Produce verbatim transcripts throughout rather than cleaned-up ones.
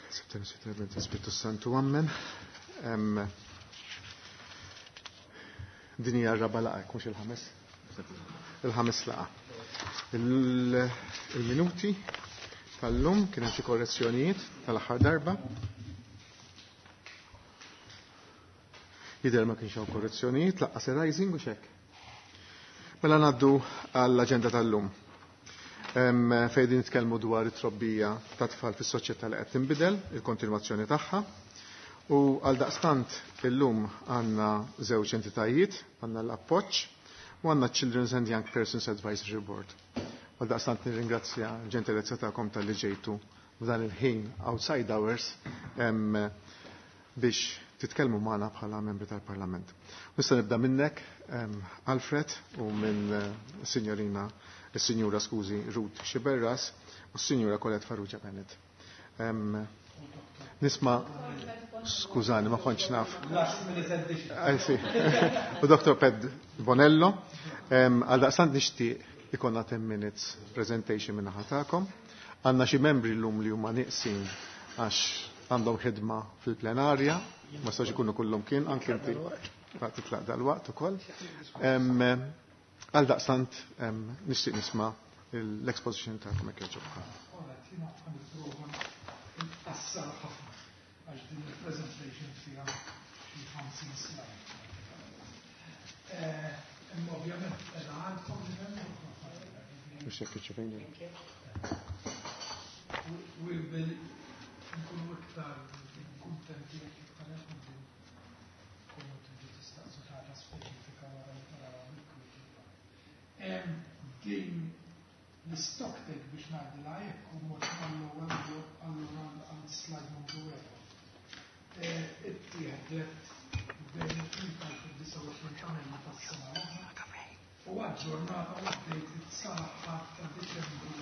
September Spiritu Santu Amen. Din hija r-raba' laqa, jkunx il-ħames. Il-ħames laqa. Il-minuti tal-lum kien hemm xi korrezzjonijiet tal-aħħar darba. Jidher ma kienx hawn korrezzjonijiet, laqqas rising u x'hekk. Mela ngħaddu għall-aġenda tal-lum. Fejn nitkellmu dwar it-trobbija ta' tfal fis-soċjetà li qed tinbidel, il-kontinwazzjoni tagħha. U għal daqstant illum għandna żewġ entitajiet, għandna l-appoġġ u għandna Children's and Young Persons Advisory Board. Għal daqstant nirringrazzja l-ġentilezza tagħkom tal-li ġejtu f'dan il-ħin outside hours biex titkellmu magħna bħala membri tal-Parlament. Nista' nibda minnek, Alfred, u minn signorina, is-Sinjura skużi Ruth Xiberras u s-Sinjura Colette Farrugia Bennett. Nisma' skużani, ma kontx naf. U doktor Ped Bonello, għal daqstant nixtieq ikonna ten minutes presentation minn ħatakom. Għandna xi membri llum li huma nieqsin għax għandhom ħidma fil-plenarja, ma stax ikunu kullhom kien, anke inti waqt titlaq dal-waqt ukoll. Għal daqstant nixtieq nisma' l-exposition tagħkom hekk jogħġobha. Għax din il-presentation fija xi ħamsin slide. Imma ovvjament qiegħda għandkom biex hekk iċċevejni. Nkunu iktar kuntenti jekk iktar qed nkunu tiġi tistaqsu ħaġa speċifika wara naraw il-kritika. Din l-stock take biex ngħidilha hekk u mod għall-ewwel allura għall-slide numru wieħed. Ittieħdet bejn il-tlieta fid-disa' u għoxrin ta' Mejju tas-sena u għaġġornata update it-saħħa ta' Diċembru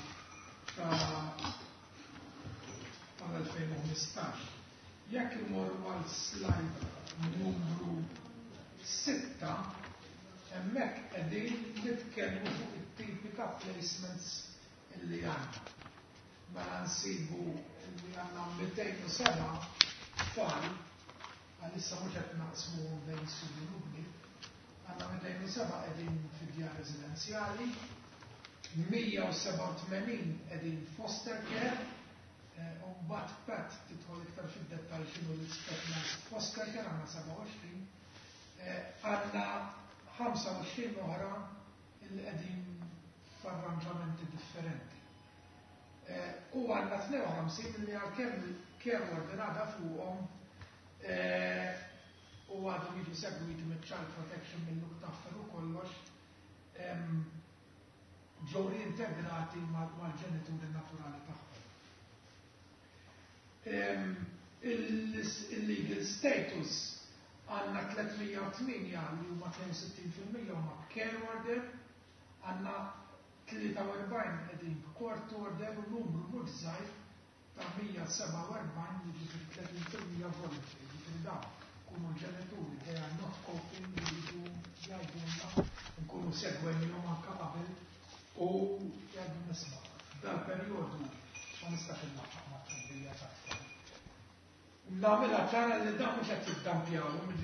tal-elfejn u ħmistax. Jekk imorru għal slide numru sitta, hemmhekk qegħdin nitkellmu fuq it-tipika placements illi għandna. Mela nsibu li għandna mitejn u seba' tfal, għalissa mhux qed naqsmu bejn studji u bniet, għandna mitejn u seba' qegħdin fid-djar residenzjali, mija u seba' u tmenin qegħdin foster care, u mbagħad Pat tidħol iktar fid-dettall x'inhu l-ispett foster care għandna seba' u għoxrin, għandna ħamsa u għoxrin oħra li qegħdin f'arranġamenti differenti. U għandna tnejn u ħamsin li għalkemm care ordinata fuqhom u għadhom jiġu segwiti mit-child protection mill-luk taffer u kollox ġew reintegrati mal-ġenituri naturali tagħhom. Il-legal status għandna tlietmija u tminja li huma tnejn u sittin fil-mija huma care order, għandna tlieta u erbgħin qegħdin court order u numru mhux żgħir ta' mija u seba' u erbgħin jiġifieri tletin fil-mija voluntary, jiġifieri dawn ikunu ġenituri they are not coping li jiġu jgħidulna nkunu segwenjhom anke qabel u jgħidu nisma' dal-perjodu ma nistax inlaħħaq ma' tħabbija aktar. Nagħmilha ċara li dan mhux qed jiddampjawhom.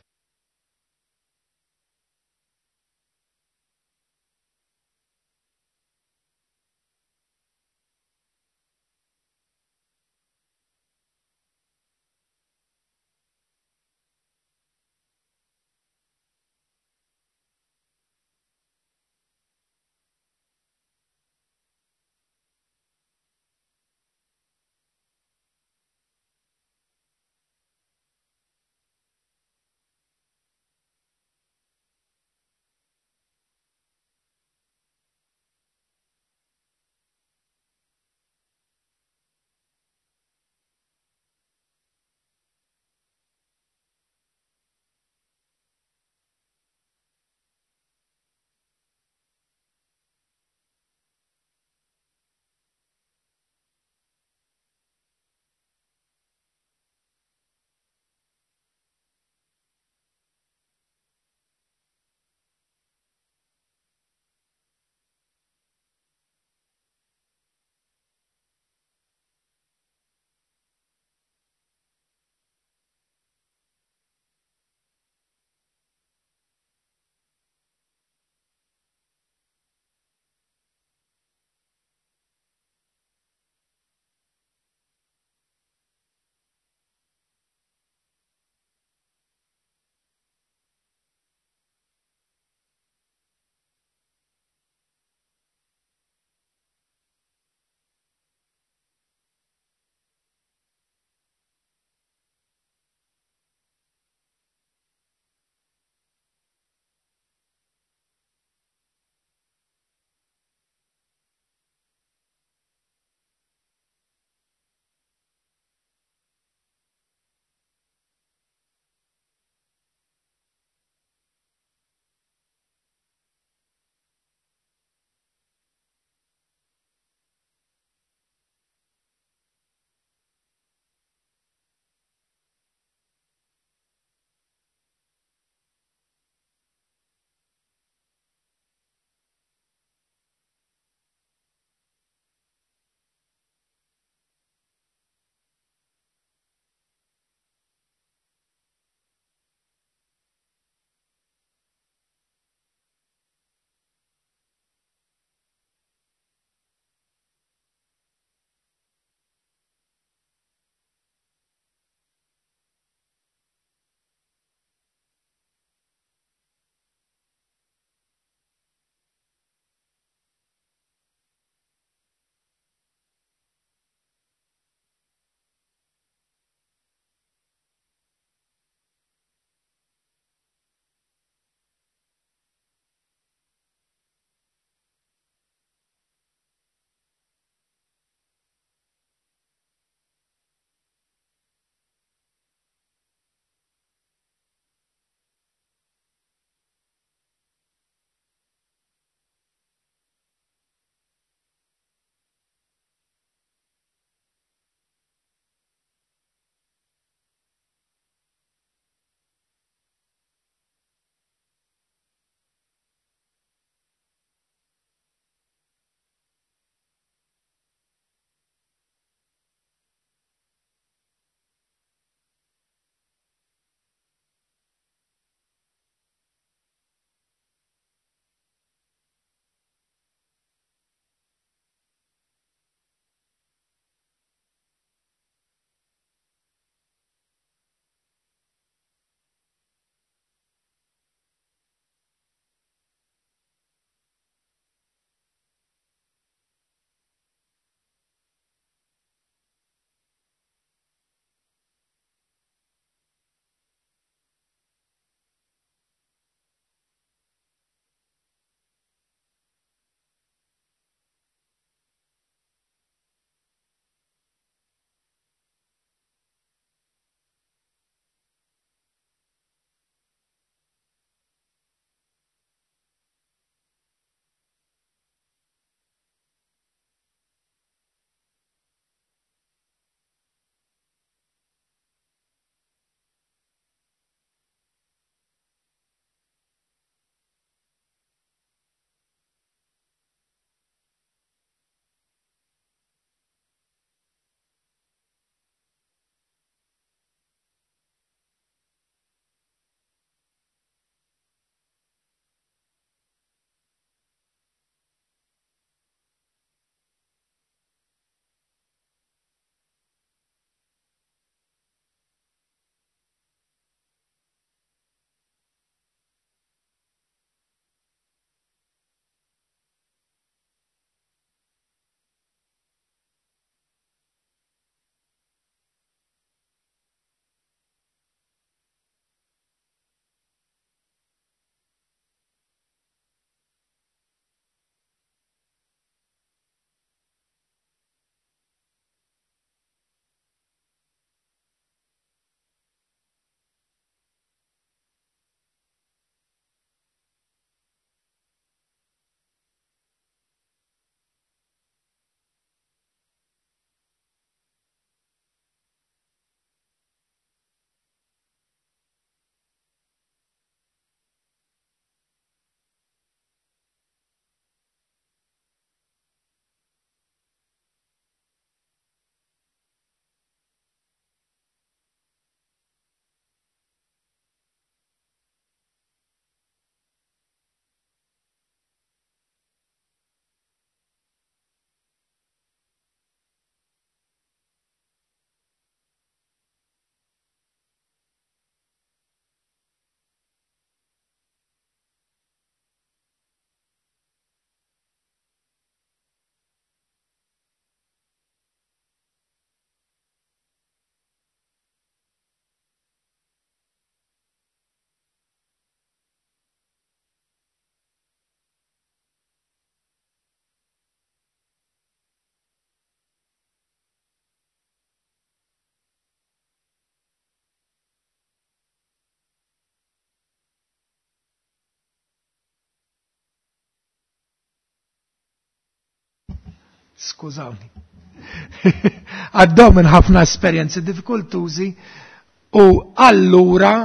skużawni. Għaddew minn ħafna esperjenzi diffikultużi u allura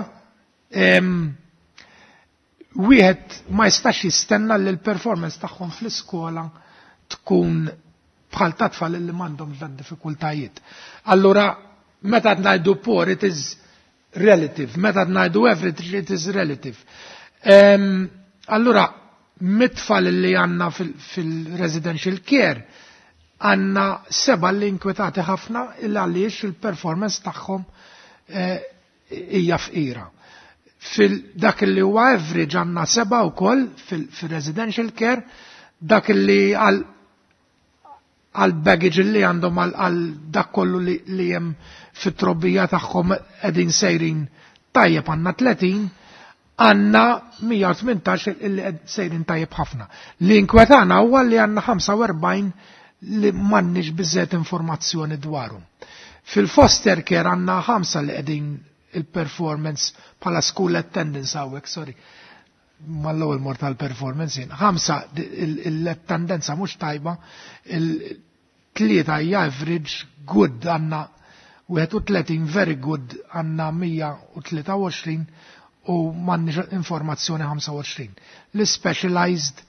wieħed ma jistax jistenna li l-performance tagħhom fl-iskola tkun bħal ta' tfal li m'għandhomx dan diffikultajiet. Allura meta ngħidu poor it is relative, meta ngħidu average it is relative. Allura mit-tfal li għandna fil-residential care għandna seba' li inkwetati ħafna il għaliex il-performance tagħhom hija fqira. Fil-dak li huwa average għandna seba' wkoll fil-residential care, dak li għal għal baggage li għandhom għal dak kollu li hemm fit-trobbija tagħhom qegħdin sejrin tajjeb għandna tletin, għandna mija u tmintax li sejrin tajjeb ħafna. Li inkwetana huwa li għandna ħamsa u erbgħin li m'għandniex biżżejjed informazzjoni dwarhom. Fil-foster care għandna ħamsa li qegħdin il-performance bħala school attendance hawnhekk, sorry. Mal-ewwel mort tal-performance jien. Ħamsa l-attendenza mhux tajba, il-tlieta hija average good għandna wieħed u tletin very good għandna mija u tlieta u għoxrin u m'għandniex informazzjoni ħamsa u għoxrin. L-specialized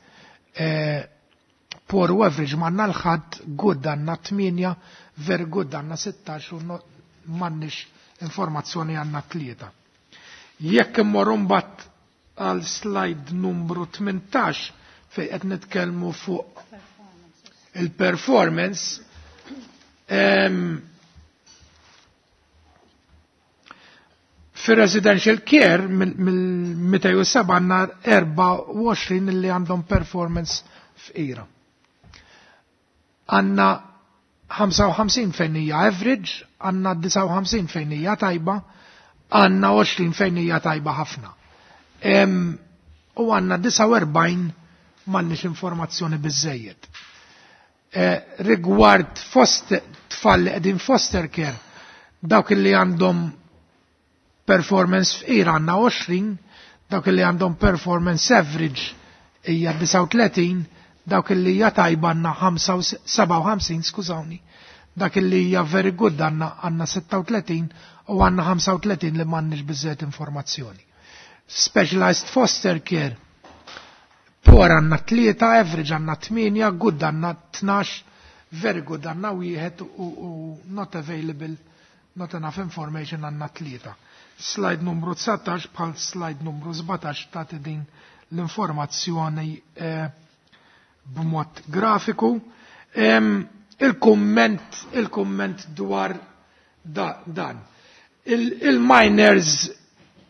poor u average m'għandna l-ħadd good għandna tminja, very good għandna sittax u m'għandniex informazzjoni għandna tlieta. Jekk immorru mbagħad għal slide numru tmintax fejn qed nitkellmu fuq il-performance, fir-residential care mill-mija u seba' għandna erba' u għoxrin li għandhom performance f'qira. Għandna ħamsa u ħamsin fejn hija average, għandna disa' u ħamsin fejn hija tajba, għandna għoxrin fejn hija tajba ħafna. U għandna disa' u erbgħin m'għandniex informazzjoni biżżejjed. Rigward tfal li qegħdin foster care, dawk li għandhom performance f'qira għandna għoxrin, dawk li għandhom performance average hija disa' u tletin, dawk li hija tajba għandna seba' u ħamsin, skużawni, dak li hija very good għandna sitta u tletin u għandna ħamsa u tletin li m'għandniex biżżejjed informazzjoni. Specialized foster care, poor għandna tlieta, average għandna tminja, good għandna tnax, very good għandna wieħed u not available, not enough information għandna tlieta. Slide numru tsatax bħal slide numru sebgħtax tagħti din l-informazzjoni b'mod grafiku. Il-kumment il-kumment dwar dan. Il-minors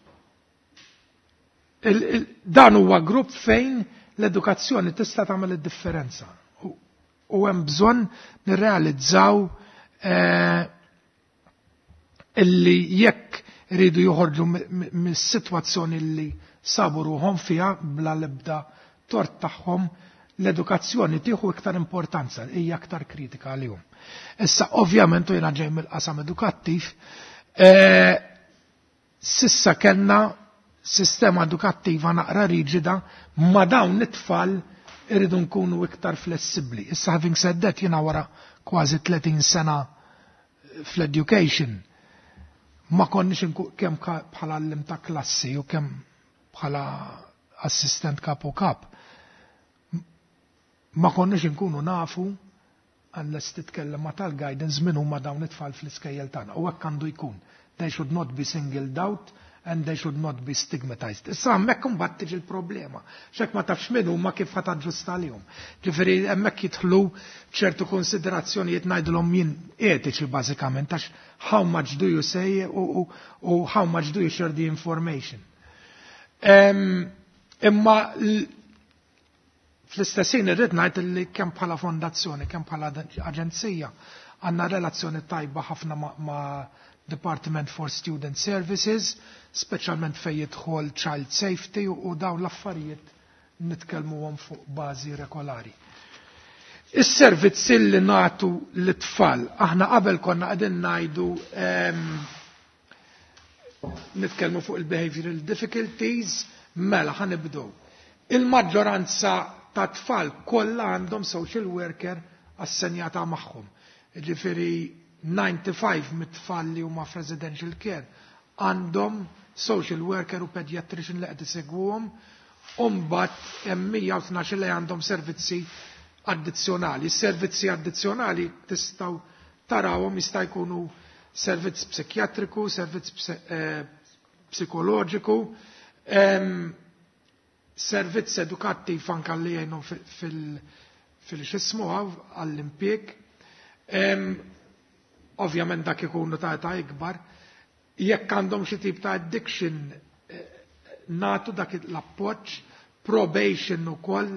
dan huwa grupp fejn l-edukazzjoni tista' tagħmel id-differenza. U hemm bżonn nirrealizzaw illi jekk iridu joħorġu mis-sitwazzjoni li sabu ruhom fiha bla l-ebda tort tagħhom, l-edukazzjoni tieħu iktar importanza, hija aktar kritika għalihom. Issa ovvjament u jiena ġej mill-qasam edukattiv, sissa kellna sistema edukattiva naqra riġida, ma dawn it-tfal irridu nkunu iktar flessibbli. Issa having said that, jiena wara kważi tletin sena fl-education, ma konniex kemm bħala allim ta' klassi u kemm bħala assistent kap u kap. Ma konniex nkunu nafu unless titkellem ma tal-guidance min huma dawn it-tfal fl-iskejjel tagħna. U hekk għandu jkun. They should not be singled out and they should not be stigmatized. Issa hemmhekk imbagħad tiġi l-problema. X'hekk ma tafx min huma kif ħadd aġġusta għalihom. Ġifieri hemmhekk jidħlu ċertu konsiderazzjonijiet ngħidulhom jien etiċi bażikament għax how much do you say u how much do you share the information. Imma fl-istessin irrid ngħid li kemm bħala fondazzjoni, kemm bħala aġenzija għandna relazzjoni tajba ħafna ma' Department for Student Services, speċjalment fejn jidħol Child Safety u dawn l-affarijiet nitkellmuhom fuq bażi regolari. Is-servizzi li nagħtu lit-tfal, aħna qabel konna qegħdin ngħidu nitkellmu fuq il-behavioral difficulties, mela ħanibdew. Il-maġġoranza ta' tfal kollha għandhom social worker assenjata magħhom. Ġifieri ninety-five mit-tfal li huma f'residential care għandhom social worker u pediatrician li qed isegwuhom, u mbagħad hemm mija u tnax li għandhom servizzi addizzjonali. Servizzi addizzjonali tistgħu tarawhom jista' jkunu servizz psikjatriku, servizz psikoloġiku, servizz edukattiv anke li jgħinhom fil-xismu għall-impjeg. Ovvjament dak ikunu ta' ta' ikbar. Jekk għandhom xi tip ta' addiction nagħtu dak l-appoġġ, probation ukoll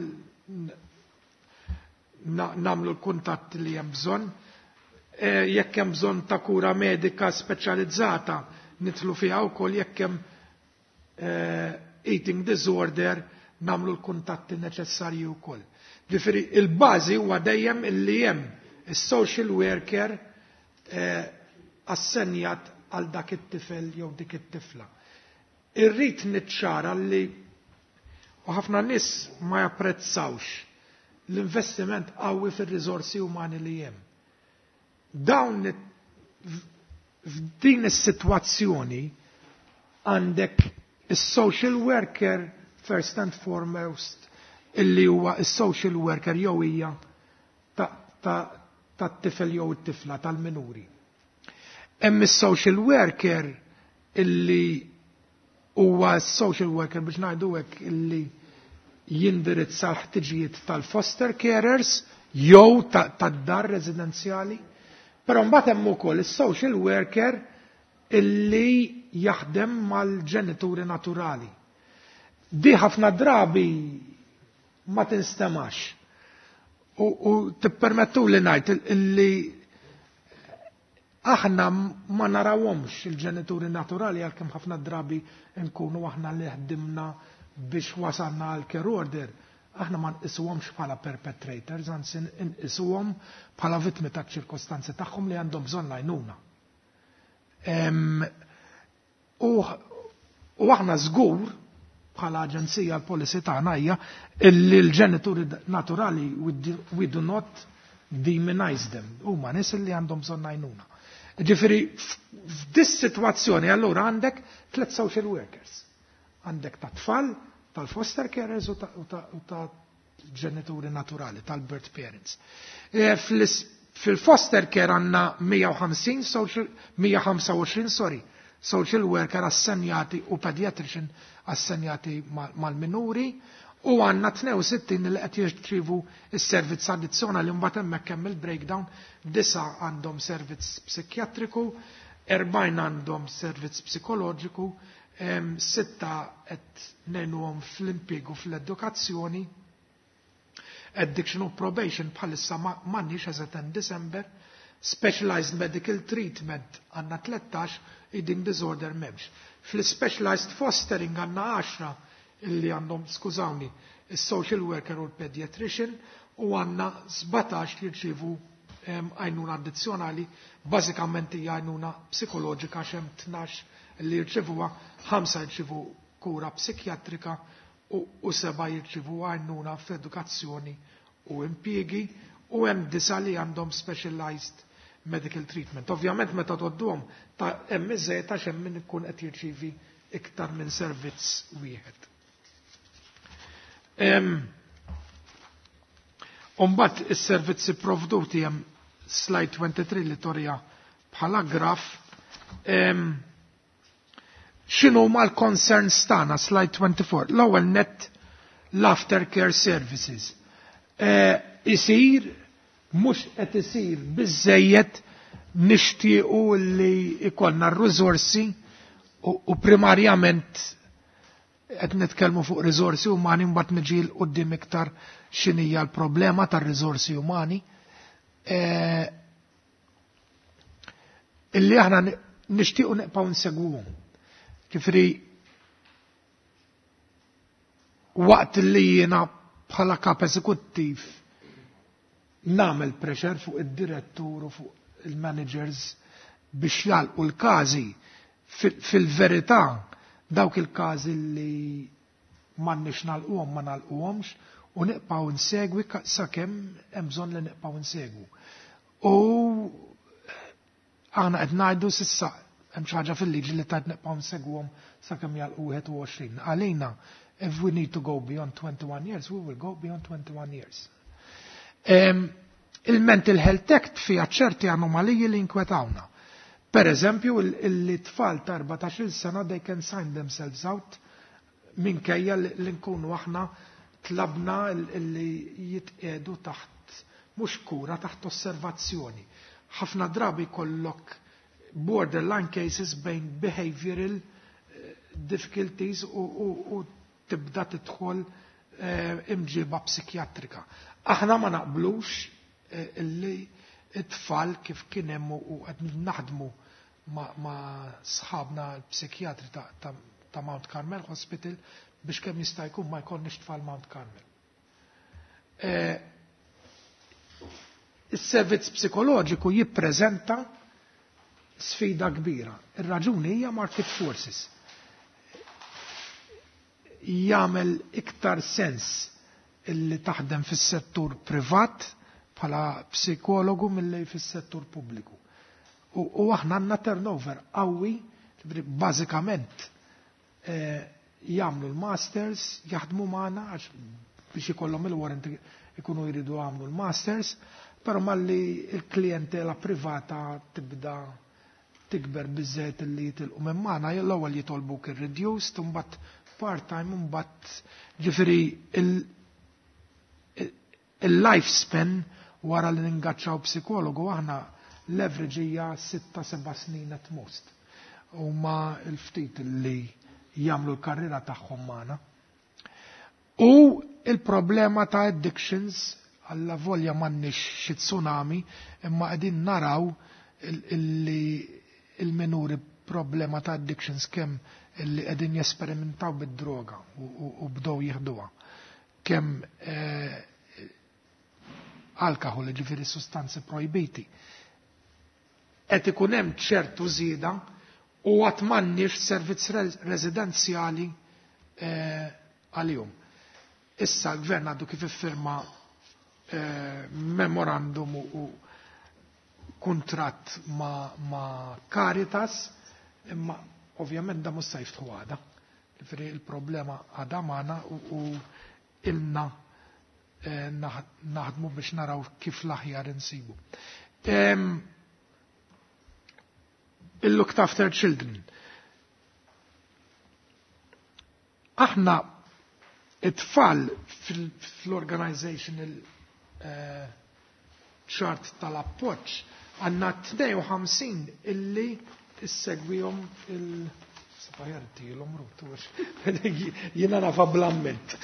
nagħmlu l-kuntatt li hemm bżonn. Jekk hemm bżonn ta' kura medika speċjalizzata nidħlu fiha wkoll, jekk hemm eating disorder nagħmlu l-kuntatti neċessarji wkoll. Ġifieri il-bażi huwa dejjem illi hemm is-social worker assenjat għal dak it-tifel jew dik it-tifla. Irrid niċċara li u ħafna nies ma japprezzawx l-investiment qawwi fir-riżorsi umani li hemm. Dawn f'din is-sitwazzjoni għandek is-social worker first and foremost illi huwa is-social worker jew hija tat-tifel jew it-tifla tal-minuri. Hemm is-social worker illi huwa social worker biex ngħidu hekk illi jindirizza l-ħtiġijiet tal-foster carers jew tad-dar residenzjali, però mbagħad hemm ukoll is-social worker illi jaħdem mal-ġenituri naturali. Di ħafna drabi ma tinstemax. U tippermettu li ngħid illi aħna ma narawhomx il-ġenituri naturali għalkemm ħafna drabi nkunu aħna li ħdimna biex wasalna għal care order, aħna ma nqisuhomx bħala perpetrators, anzi nqisuhom bħala vittmi ta' ċirkostanzi tagħhom li għandhom bżonn għajnuna. U aħna żgur bħala aġenzija l-policy tagħna hija illi l-ġenituri naturali we do not demonize them. Huma nies li għandhom bżonn għajnuna. Ġifieri f'dis sitwazzjoni allura għandek tliet social workers. Għandek ta' tfal, tal-foster carers u ta' ġenituri naturali, tal-birth parents. Fil-foster care għandna mija u ħamsin social, mija u ħamsa u għoxrin, sorry, social worker assenjati u pediatrician assenjati mal-minuri, u għanna tnew u sittin li qed jirċievu s-servizz addizzjonali mbagħad hemmhekk hemm il-breakdown, disa għandhom servizz psikjatriku, erbajn għandhom servizz psikoloġiku, sitta qed ngħinuhom fl-impjiegu fl-edukazzjoni, addiction u probation bħalissa m'għandniex eżatt December, specialized medical treatment għandna tlettax, eating disorder m'hemmx. Fl-specialized fostering għandna għaxra illi għandhom, skużawni, il-social worker u l-pediatrician, u għanna sebatax li jirċivu għajnuna addizzjonali, bażikament hija għajnuna psikoloġika xem tnax li jirċivuha, ħamsa jirċivu kura psikjatrika u seba jirċivu għajnuna f'edukazzjoni u impjiegi, u hemm disa li għandhom specialized medical treatment. Ovvjament meta tgħodduhom ta' hemm iżejjed għax hemm min ikun qed jirċievi iktar minn servizz wieħed. Umbat is-servizzi provduti hemm slide twenty-three li torja bħala graf. X'inhu huma l-concerns tagħna slide twenty-four. L-ewwel net l-aftercare services. Isir mhux qed isir biżejjed nixtiequ li ikollna r-riżorsi u primarjament qed nitkellmu fuq riżorsi umani mbagħad niġi l qudiem iktar x'inhija l-problema tar-riżorsi umani. Illi aħna nixtiequ neqgħu nsegwuhom. Ġifieri waqt li jiena bħala kap eżekuttiv nagħmel pressure fuq id-direttur u fuq il-managers biex jalqu l-każi, fil-verità dawk il-każi li m'għandniex nagħlquhom ma nagħlquhomx u niqpaw nsegwi sakemm hemm bżonn li niqpaw nsegwu. U aħna qed ngħidu s'issa hemm xi ħaġa fil-liġi li tajt niqpaw nsegwhom sakemm jalqu wieħed u għoxrin. Għalina, if we need to go beyond twenty-one years, we will go beyond twenty-one years. Um, Il-Mental Health Act fiha ċerti anomaliji li nkwetawna. Per eżempju, l-tfal ta' arbatax-il sena they can sign themselves out minkejja li nkunu aħna tlabna li jitqiedu taħt mhux kura taħt osservazzjoni. Ħafna drabi kollok borderline cases bejn behavioral difficulties u tibda tidħol imġiba psikjatrika. Aħna ma naqblux illi it-tfal kif kien hemm u qed naħdmu ma' sħabna l-psikjatri ta' Mount Carmel Hospital biex kemm jista' jkun ma jkollniex tfal Mount Carmel. Is-servizz psikoloġiku jippreżenta sfida kbira. Ir-raġuni hija market forces. Jagħmel iktar sens illi taħdem fis-settur privat bħala psikologu milli fis-settur pubbliku. U aħna għandna turnover qawwi, bażikament jagħmlu l-masters, jaħdmu magħna għax biex ikollhom il-warrant ikunu jridu għamlu l-masters, però malli l-klijentela privata tibda tikber biżżejjed illi jitilqu minn magħna l-ewwel jitolbuk ir-reduced u mbagħad part-time u mbagħad ġifieri il-lifespan wara li ningaċċaw psikologu aħna l-average hija sitta seba' snin at most. Huma l-ftit li jagħmlu l-karriera tagħhom magħna. U il-problema ta' addictions alla volja m'għandniex xi tsunami imma qegħdin naraw il-minuri problema ta' addictions kemm illi qegħdin jesperimentaw bid-droga u bdew jieħduha. Kemm alkohol, ġifieri sustanzi projbiti. Qed ikun hemm ċertu żieda u għad m'għandniex servizz residenzjali għalihom. Issa l-Gvern għadu kif iffirma memorandum u kuntratt ma' Caritas, imma ovvjament da mhux se jiftħu għada. Ġifieri il-problema għadha magħna u ilna naħdmu biex naraw kif l-aħjar insibu. Il-looked after children. Aħna it-tfal fl-organization il-ċart tal-appoġġ għandna tnejn u ħamsin illi issegwihom il- Sabajarti l-omrutu jiena nafa blamment.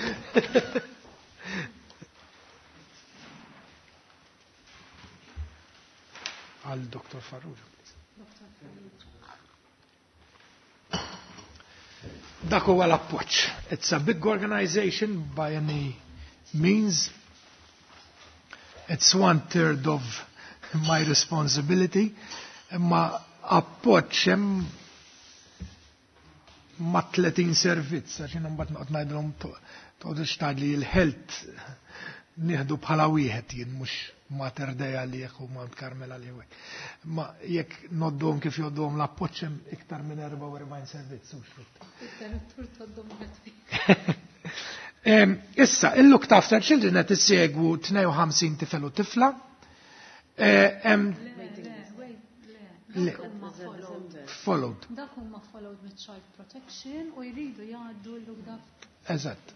Għal Doktor Farrugia. Dak huwa l-appoġġ. It's a big organization by any means. It's one third of my responsibility. Imma appoġġ hemm ma' tletin servizz, għax jiena mbagħad noqgħod ngħidlhom toqgħodux tgħidli l-health nieħdu bħala wieħed jien mhux Mater Dei għalih u Mount Carmel għalih. Ma jekk noddhom kif joddhom l-appoġġ hemm iktar minn erba' u erbgħin servizz u xfit. Issa, il-looked after children qed issegwu tnejn u ħamsin tifel u tifla. Followed. Dak huma followed with child protection u jridu jgħaddu l-looked after. Eżatt.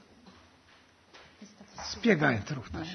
Spjega jent ruħtax.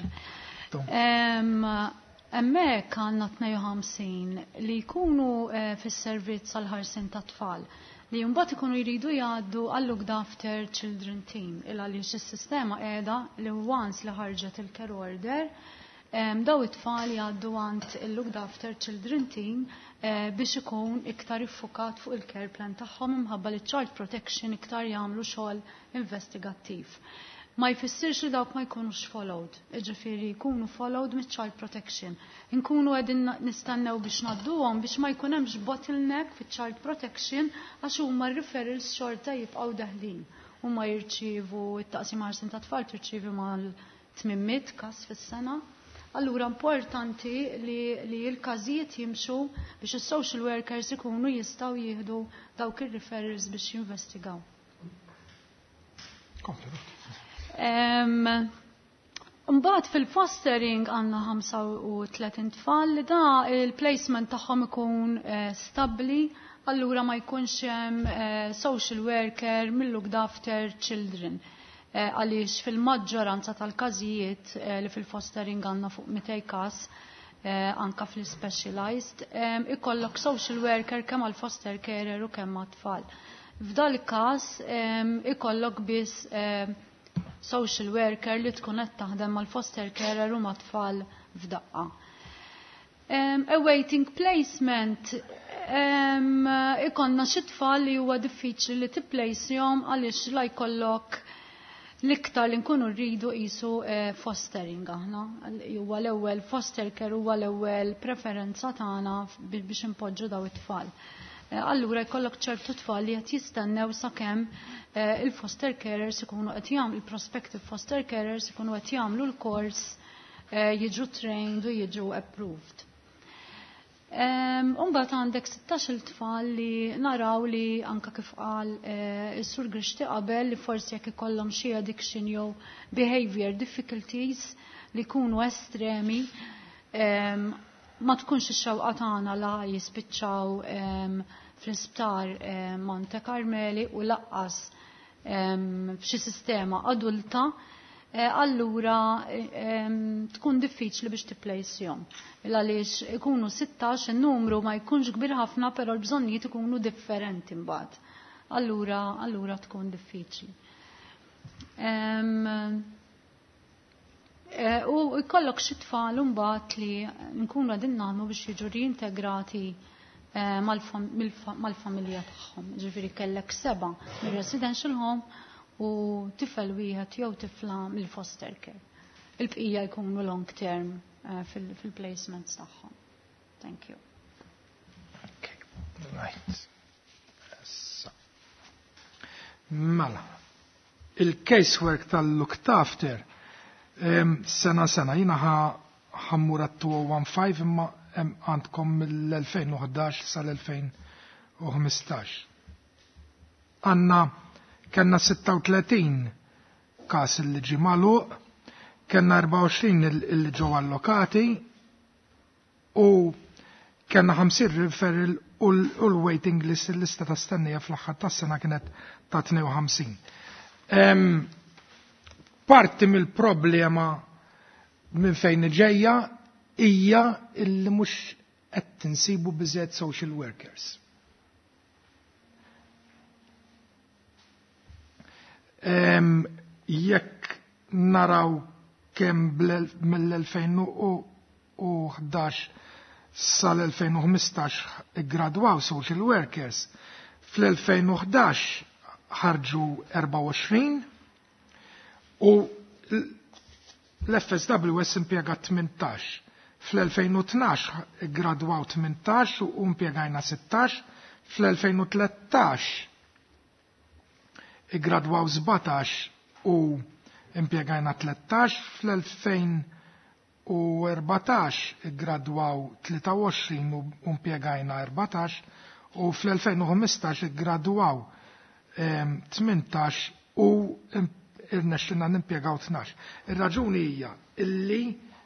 Emmek għanna tnejn u ħamsin li jkunu fis-servizz għal-ħarsin ta' tfal li jumbat ikunu jridu jgħaddu għal-looked after children team il għaliex is-sistema qiegħda li once li ħarġet il-care order daw it-tfal jgħaddu għand il-looked after children team biex ikun iktar iffukat fuq il-care plan tagħhom imħabba li child protection iktar jagħmlu xogħol investigattiv. Ma jfissirx li dawk ma jkunux followed, ġifieri jkunu followed mit child protection. Nkunu qegħdin nistennew biex ngħadduhom biex ma jkun hemmx bottleneck fit-child protection għax huma referrals xorta jibqgħu daħlin. Huma jirċievu t-taqsim ħarsin ta' tfal tirċievi mal tmien każ fis-sena. Allura importanti li, li l-każijiet jimxu biex is-social workers ikunu jistgħu jieħdu dawk ir-referrals biex jinvestigaw. Mbagħad fil-fostering għandna ħamsa u tletin tfal li da il-placement tagħhom ikun uh, stabbli, allura ma jkunx hemm uh, social worker mill-looked after children. Għaliex fil-maġġoranza tal-każijiet li fil-fostering għandna fuq mitej każ anka fil-specialized ikollok social worker kemm għal foster carer u kemm għat-tfal. F'dal il-każ ikollok biss social worker li tkun qed taħdem mal-foster carer u mat-tfal f'daqqa. Awaiting placement ikonna xi tfal li huwa diffiċli li tipplacjhom għaliex la jkollok l-iktar li nkunu rridu qisu fostering aħna. Huwa l-ewwel foster care huwa l-ewwel preferenza tagħna biex impoġġu daw it-tfal. Allura jkollok ċertu tfal li qed jistennew sakemm il-foster carers ikunu qed jagħmlu il-prospective foster carers ikunu qed jagħmlu l-kors jiġu trained u jiġu approved. Umbat għandek sittax-il tfal li naraw li anka kif qal is-Sur Grixti qabel li forsi jekk ikollhom xi addiction jew behavior difficulties li jkunu estremi ma tkunx ix-xewqa tagħna la jispiċċaw fl-isptar Monte Carmeli u laqqas f'xi sistema adulta. Allura tkun diffiċli biex tipplacjhom. Għaliex ikunu sittax in-numru ma jkunx kbir ħafna però l-bżonnijiet ikunu differenti mbagħad. Allura allura tkun diffiċli. U jkollok xi tfal mbagħad li nkunu qegħdin nagħmlu biex jiġu reintegrati mal-familja tagħhom. Ġifieri kellek seba' mir-residential home u tifel wieħed jew tifla mill-foster care. Il-bqija jkunu long term uh, fil-placements fil tagħhom. Thank you. Okay, right. So. Mela. Il-casework tal-looked after um, sena sena jina ħammur għattu fifteen imma għandkom mill-twenty eleven sal-twenty fifteen. Għanna Kenna sittatletin każ li ġie magħluq, kenna twenty-four il ġew allokati u kenna fifty referral u l-waiting list il-lista ta' stennija fl-aħħar tas-sena kienet ta' twenty-five. Um, parti mill-problema minn fejn ġejja hija illi mhux qed tinsibu biżgħet social workers. Um, jekk naraw kemm mill-twenty eleven sal-twenty fifteen gradwaw social workers, fl-twenty eleven ħarġu twenty-four u l-F S W S impjegat eighteen, fl-twenty twelve gradwaw eighteen u impjegajna sixteen, fl-twenty thirteen igradwaw seventeen u impjegajna thirteen, fl-twenty fourteen igradwaw twenty-three u impjegajna fourteen u fl-twenty fifteen igradwaw eighteen u irnexxilna nimpjegaw twelve. Ir-raġuni hija illi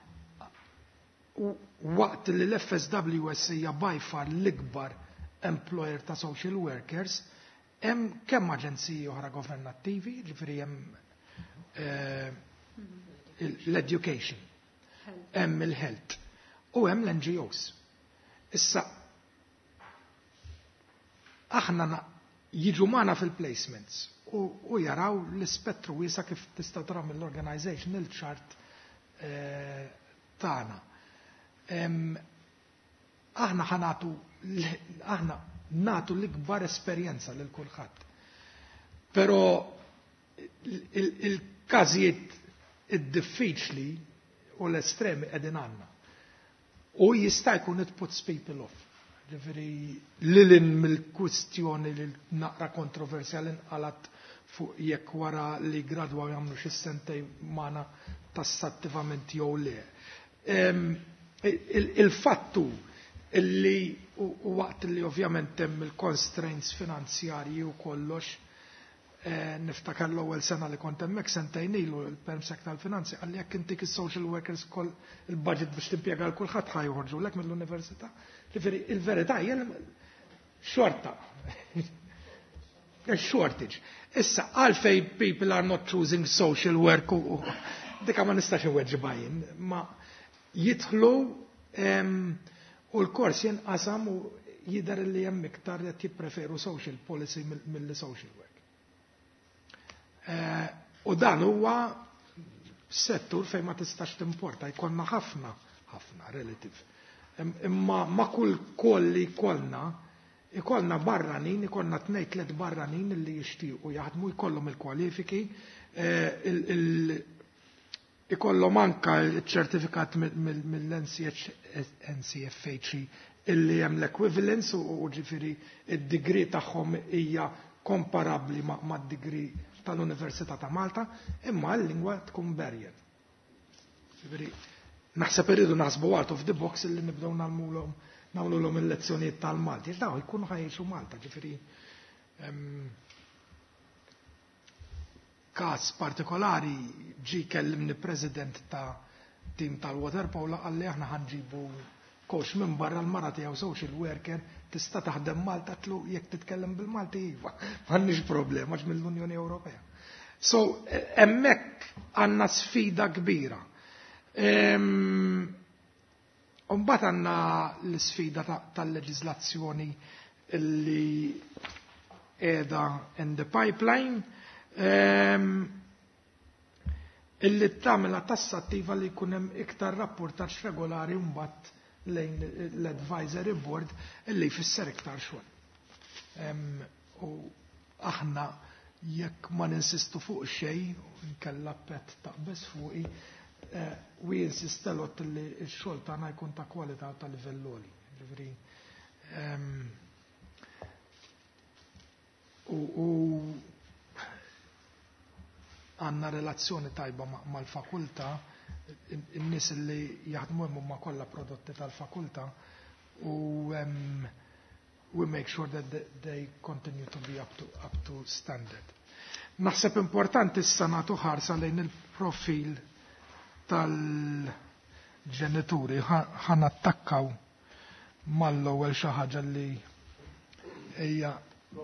waqt li l-F S W S hija by far l-ikbar employer ta' social workers, hemm kemm aġenziji oħra governattivi, ġifieri hemm l-education, hemm il-health u hemm l-N G Os. Issa aħna jiġu magħna fil-placements u, u jaraw l-ispettru wiesa kif tista' tara mill-organizational chart eh, tagħna. Aħna ħanatu aħna natu l-ikbar esperjenza lil kulħadd. Però il-każijiet id-diffiċli u l-estremi qegħdin għandna. U jista' jkun it puts people off. Ġifieri lilin mill-kwistjoni li naqra kontroversjali nqalat fuq jekk wara li gradwaw jagħmlu xi sentej magħna tassattivament jew le. Il-fattu illi u waqt li ovvjament hemm il-constraints finanzjarji u kollox, niftakar l-ewwel sena li kont hemmhekk sentejn ilu l-Permsek tal-Finanzi għalli jekk intik is-social workers koll il-budget biex timpjega l kulħadd ħajjoħorġulek mill-università. Ġifieri il-verità hija xorta. Shortage. Issa għalfej people are not choosing social work u dika ma nistax iweġġibajn, ma jidħlu u l-kors jinqasam u jidher li hemm iktar qed jippreferu social policy mill-social work. U dan huwa settur fejn ma tistax timporta, jkollna ħafna, ħafna relative. Imma ma kull kolli jkollna, jkollna barranin, jkollna tnejn tliet barranin li jixtiequ jaħdmu jkollhom il-kwalifiki, ikollhom anke ċ-ċertifikat mill-N C F H illi hemm l-equivalence u ġifieri id-degree tagħhom hija komparabbli mad-degree tal-Università ta' Malta, imma l-lingwa tkun barrier. Naħseb irridu naħsbu out of the box illi nibdew nagħmluhom nagħmluhom il-lezzjonijiet tal-Malti. Daw jkunu ħajjexu Malta, ġifieri każ partikolari ġi kellimni president ta' tim tal-water polo għalli aħna ħanġibu coach minn barra l-mara tiegħu social worker tista' taħdem Malta tlu jekk titkellem bil-Malti iva. M'għandniex problema ġ mill-Unjoni Ewropea. So hemmhekk għandna sfida kbira. Mbagħad għandna l-sfida tal-leġiżlazzjoni li qiegħda in the pipeline illi tagħmilha tassattiva li jkun hemm iktar rapportaġġ regolari mbagħad lejn l-advisory board illi jfisser iktar xogħol. U aħna jekk ma ninsistu fuq xejn u nkella pet taqbes fuqi, wi insistelot li x-xogħol tagħna jkun ta' kwalità ta' livell għoli. Ġifieri u għandna relazzjoni tajba mal-fakultà, in-nies li jaħdmu hemm huma kollha prodotti tal-fakultà u we make sure that they continue to be up to, up to standard. Naħseb importanti issa nagħtu ħarsa lejn il-profil tal-ġenituri ħan attakkaw mal-ewwel xi ħaġa li hija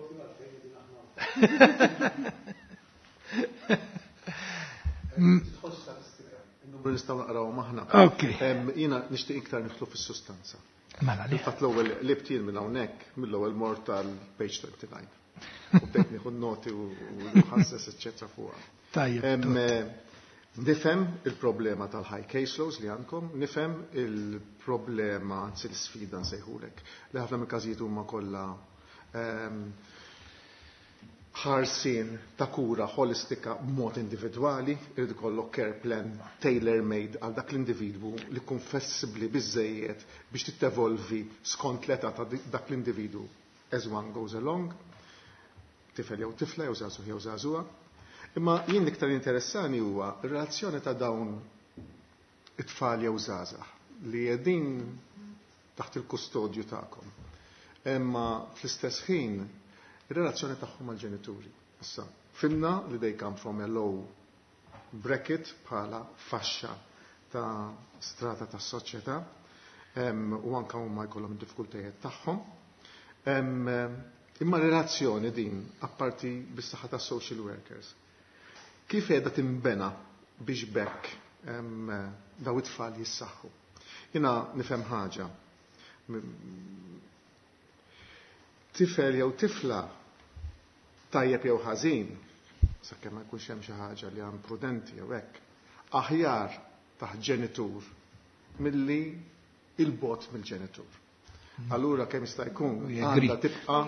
Nistgħu naqraw maħna. Jiena nixtieq iktar nidħlu fis-sustanza. Mela li. Fatt l-ewwel li btien minn hawnhekk mill-ewwel mort tal-page twenty-nine. U bdejt nieħu noti u ħasses eċċetra fuqha. Tajjeb. Nifhem il-problema tal-high case laws li għandkom, nifhem il-problema anzi l-sfida nsejħulek li ħafna mill-każijiet huma kollha ħarsien ta' kura holistika b'mod individwali, irid ikollok care plan tailor-made għal dak l-individwu li jkun flessibbli biżżejjed biex titevolvi skont l-età ta' dak l-individwu as one goes along, tifel jew tifla jew żagħżugħ jew żagħżugħa. Imma jien iktar interessani huwa r-relazzjoni ta' dawn it-tfal jew żgħażagħ li qegħdin taħt il-kustodju tagħkom. Imma fl-istess ħin ir-relazzjoni tagħhom mal-ġenituri. Issa, finna li they come from a low bracket bħala faxxa ta' strata tas-soċjetà u anke huma jkollhom id-diffikultajiet tagħhom. Imma relazzjoni din apparti bis-saħħa tas social workers. Kif qiegħda timbena biex bekk daw it-tfal jissaħħu? Jiena nifhem ħaġa. Tifel jew tifla tajjeb jew ħażin, sakemm ma jkunx hemm xi ħaġa li hemm prudenti jew hekk, aħjar taħt ġenitur milli il-bot mill-ġenitur. Allura kemm jista' jkun għandha tibqa'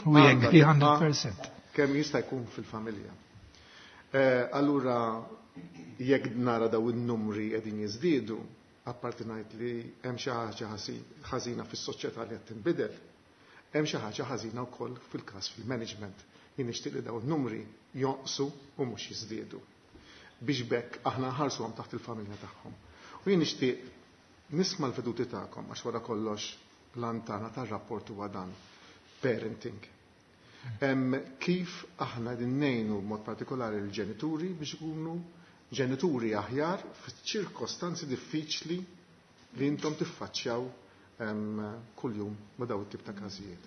kemm jista' jkun fil-familja. Allura jekk nara daw in-numri qegħdin jiżdiedu, apparti ngħid li hemm xi ħaġa ħażina fis-soċjetà li qed tinbidel, hemm xi ħaġa ħażina wkoll fil-każ fil-management. Jien nixtieq li daw in-numri jonqsu u mhux jiżdiedu. biex bekk aħna ħarsuhom taħt il-familja tagħhom. U jien nixtieq nisma' l-veduti tagħkom għax wara kollox l-antana tar-rapport huwa dan parenting. Kif aħna din ngħinu b'mod partikolari l-ġenituri biex ikunu ġenituri aħjar f'ċirkostanzi diffiċli li intom tiffaċċjaw kuljum ma daw it-tip ta' każijiet.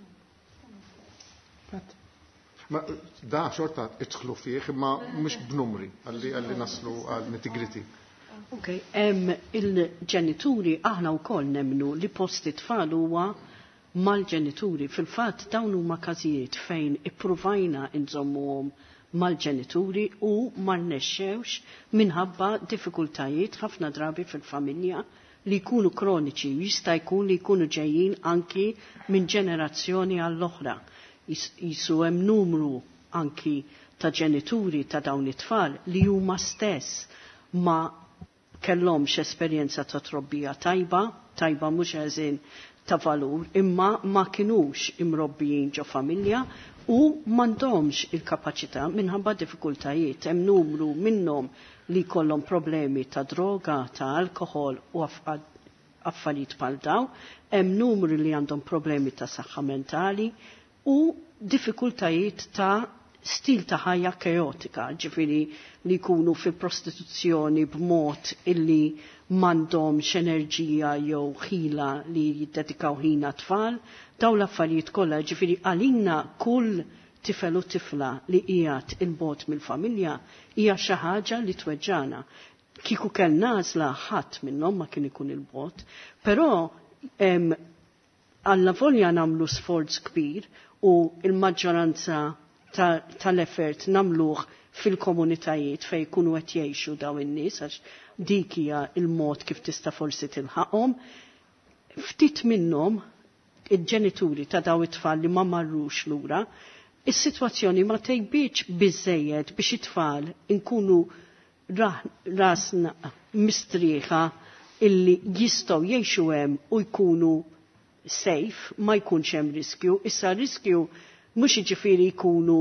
Ma da xorta idħlu fih imma mhux b'numri għalli għalli naslu għal nitty-gritty. Ok, il-ġenituri aħna wkoll nemmnu li post it-tfal huwa mal-ġenituri. Fil-fatt dawn huma każijiet fejn ippruvajna nżommuhom mal-ġenituri u ma rnexxewx minħabba diffikultajiet ħafna drabi fil-familja li jkunu kroniċi, jista' jkun li jkunu ġejjin anki minn ġenerazzjoni għall-oħra. Jisu hemm numru anki ta' ġenituri ta' dawn it-tfal li huma stess ma kellhomx esperjenza ta' trobbija tajba, tajba mhux eżin ta' valur, imma ma kinux imrobbijin ġo familja u m'għandhomx il-kapaċità minħabba diffikultajiet. Hemm numru minnhom li kollhom problemi ta' droga, ta' alkohol u affarijiet bħal daw, hemm numru li għandhom problemi ta' saħħa mentali u diffikultajiet ta' stil ta' ħajja kaotika, ġifiri li jkunu fi prostituzzjoni b'mod illi m'għandhomx enerġija jew ħila li jiddedikaw ħina tfal, daw l-affarijiet kollha, ġifiri għalina kull tifel u tifla li qiegħed il-bot mill-familja hija xi ħaġa li tweġġana. Kieku kell nażla ħadd minnhom ma kien ikun il-bot, però alla volja nagħmlu sforz kbir u il-maġġoranza tal-effort namluħ fil-komunitajiet fej kunu qed jgħixu daw in-nies għax dik hija il-mod kif tista' forsi tilħaqhom. Ftit minnhom il-ġenituri ta' daw it-tfal li ma marrux lura, is-sitwazzjoni ma tejbitx biżejjed biex it-tfal inkunu rasna mistrieħa illi jistgħu jgħixu hemm u jkunu safe, ma jkunx hemm riskju. Issa riskju mhux jiġifieri jkunu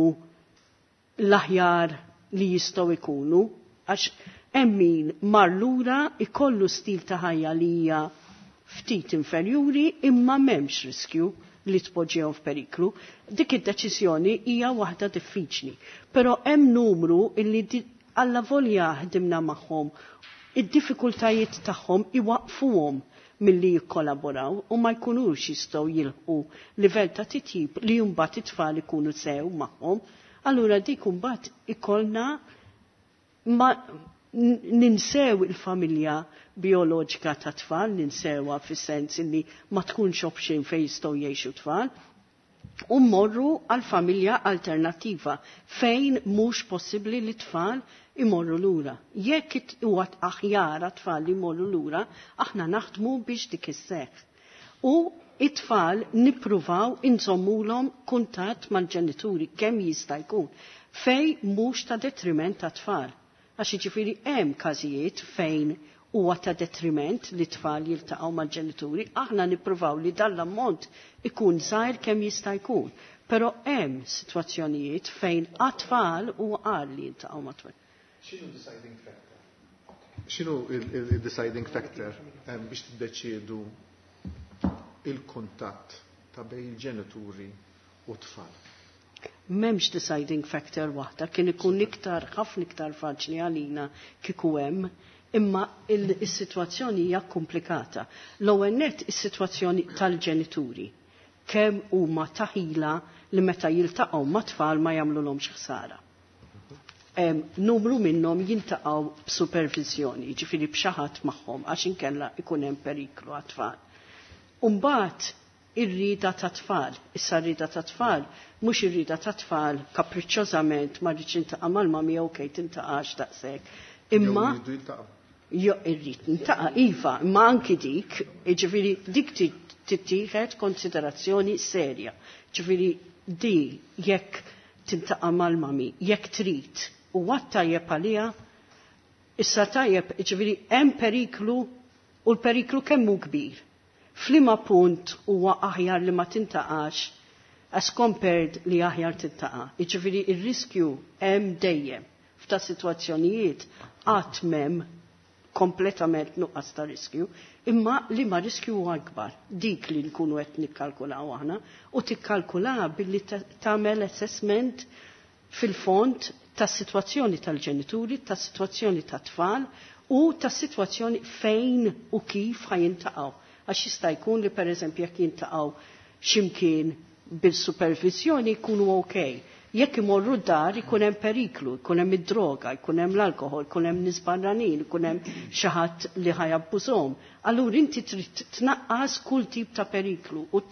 l-aħjar li jistgħu jkunu, għax hemm min mar lura ikollu stil ta' ħajja li hija ftit inferjuri imma m'hemmx riskju li tpoġġihom f'periklu. Dik id-deċiżjoni hija waħda diffiċli. Però hemm numru illi alla volja ħdimna magħhom, id-diffikultajiet tagħhom iwaqfuhom milli jikkolaboraw u ma jkunux jistgħu jilħu livell ta' titjib li mbagħad it-tfal ikunu sew magħhom. Allura dik mbagħad ikollna ma ninsew il-familja bioloġika ta' tfal, ninsewha fis-sens li ma tkunx option fejn jistgħu jgħixu tfal, u mmorru għal familja alternattiva fejn mhux possibbli li tfal imorru lura. Jekk huwa aħjar tfal li imorru lura, aħna naħdmu biex dik isseħħ. U it-tfal nippruvaw inżommulhom kuntatt mal-ġenituri kemm jista' jkun fejn mhux ta' detriment ta' tfal. Għax jiġifieri hemm każijiet fejn huwa ta' detriment li tfal jiltaqgħu mal-ġenituri, aħna nippruvaw li dan l-ammont ikun żgħir kemm jista' jkun. Però hemm sitwazzjonijiet fejn għat-tfal huwa qal li jiltaqgħu mat-tfal. X'inhu deciding factor? X'inhu il-deciding factor biex tiddeċiedu il-kuntatt ta' bejn il-ġenituri u tfal? M'hemmx deciding factor waħda, kien ikun iktar ħafna iktar faċli għalina kieku hemm, imma is-sitwazzjoni hija komplikata. L-ewwel nett is-sitwazzjoni tal-ġenituri. Kemm huma taħila li meta jiltaqgħu ma' tfal ma jagħmluhomx ħsara. Numru minnhom jintaqgħu b'supervizjoni, ġifieri b'xi ħadd magħhom għax inkella ikun hemm periklu għat-tfal. Mbagħad ir-rida ta' tfal, issa rida ta' tfal, mhux ir-rida ta' tfal kapriċċjożament ma rridx intaqa' mal-mami okej tintaqax daqshekk. Imma jo irrid intaqa' iva, imma anki dik, ġifieri dik tittieħed konsiderazzjoni serja. Ġifieri di jekk tintaqa' mal-mami, jekk trid u għad tajjeb għalija, issa tajjeb, ġifieri hemm periklu u l-periklu kemm hu kbir. Flima punt huwa aħjar li ma tintaqax as compared li aħjar tintaqa'. Ġifieri ir-riskju hemm dejjem f'ta' sitwazzjonijiet qatt m'hemm kompletament nuqqas ta' riskju, imma li ma riskju huwa akbar. Dik li nkunu qed nikkalkulaw aħna u tikkalkula billi tagħmel assessment fil-fond tas-sitwazzjoni tal-ġenituri, tas-sitwazzjoni tat-tfal u tas-sitwazzjoni fejn u kif ħajintaqgħu. Għax jista' jkun li pereżempju jekk jintaqgħu x'imkien bil-supervizjoni jkunu okej. Jekk imorru d-dar ikun hemm periklu, jkun hemm id-droga, jkun hemm l-alkohol, jkun hemm nies barranin, jkun hemm xi ħadd li ħajabbużhom. Allura inti trid tnaqqas kull tip ta' periklu u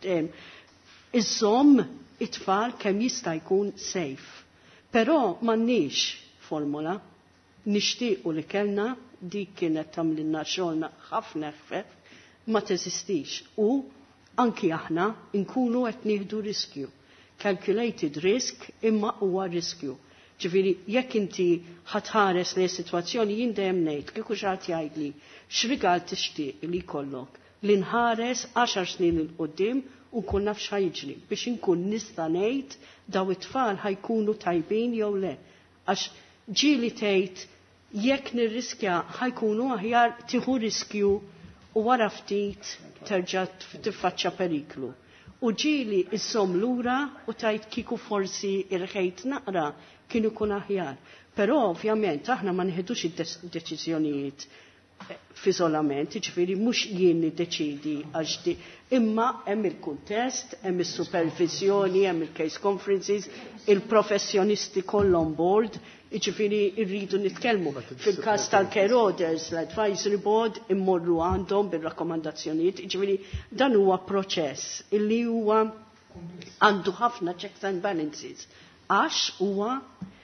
iżomm it-tfal kemm jista' jkun safe. Però m'għandniex formula, nixtiequ li kellna dik kienet tagħmlilna xogħolna ħafna ħfef ma teżistix u anki aħna nkunu qed nieħdu riskju. Calculated risk imma huwa riskju. Ġifieri jekk inti ħatħares li sitwazzjoni jien dejjem ngħid kieku xi ħadd jgħidli x'rigal tixtieq li jkollok li nħares għaxar snin il qudiem u nkun naf x'ħajġri biex inkun nista' ngħid daw it-tfal ħajkunu tajbin jew le. Għax ġieli tgħid jekk nirriskja ħajkunu aħjar tieħu riskju u wara ftit terġa' tiffaċċja periklu. U ġieli issom lura u tajt kieku forsi irħejt naqra kienu kun aħjar. Però ovvjament aħna ma nieħdux id-deċiżjonijiet f'iżolament, ġifieri mhux jien niddeċidi għax di imma hemm il-kuntest, hemm is-supervizjoni, hemm il-case conferences, il-professjonisti kollha on board, ġifieri rridu nitkellmu. Fil-każ tal-care orders, l-advisory board immorru għandhom bir-rakkomandazzjonijiet, ġifieri dan huwa proċess illi huwa għandu ħafna checks and balances. Għax huwa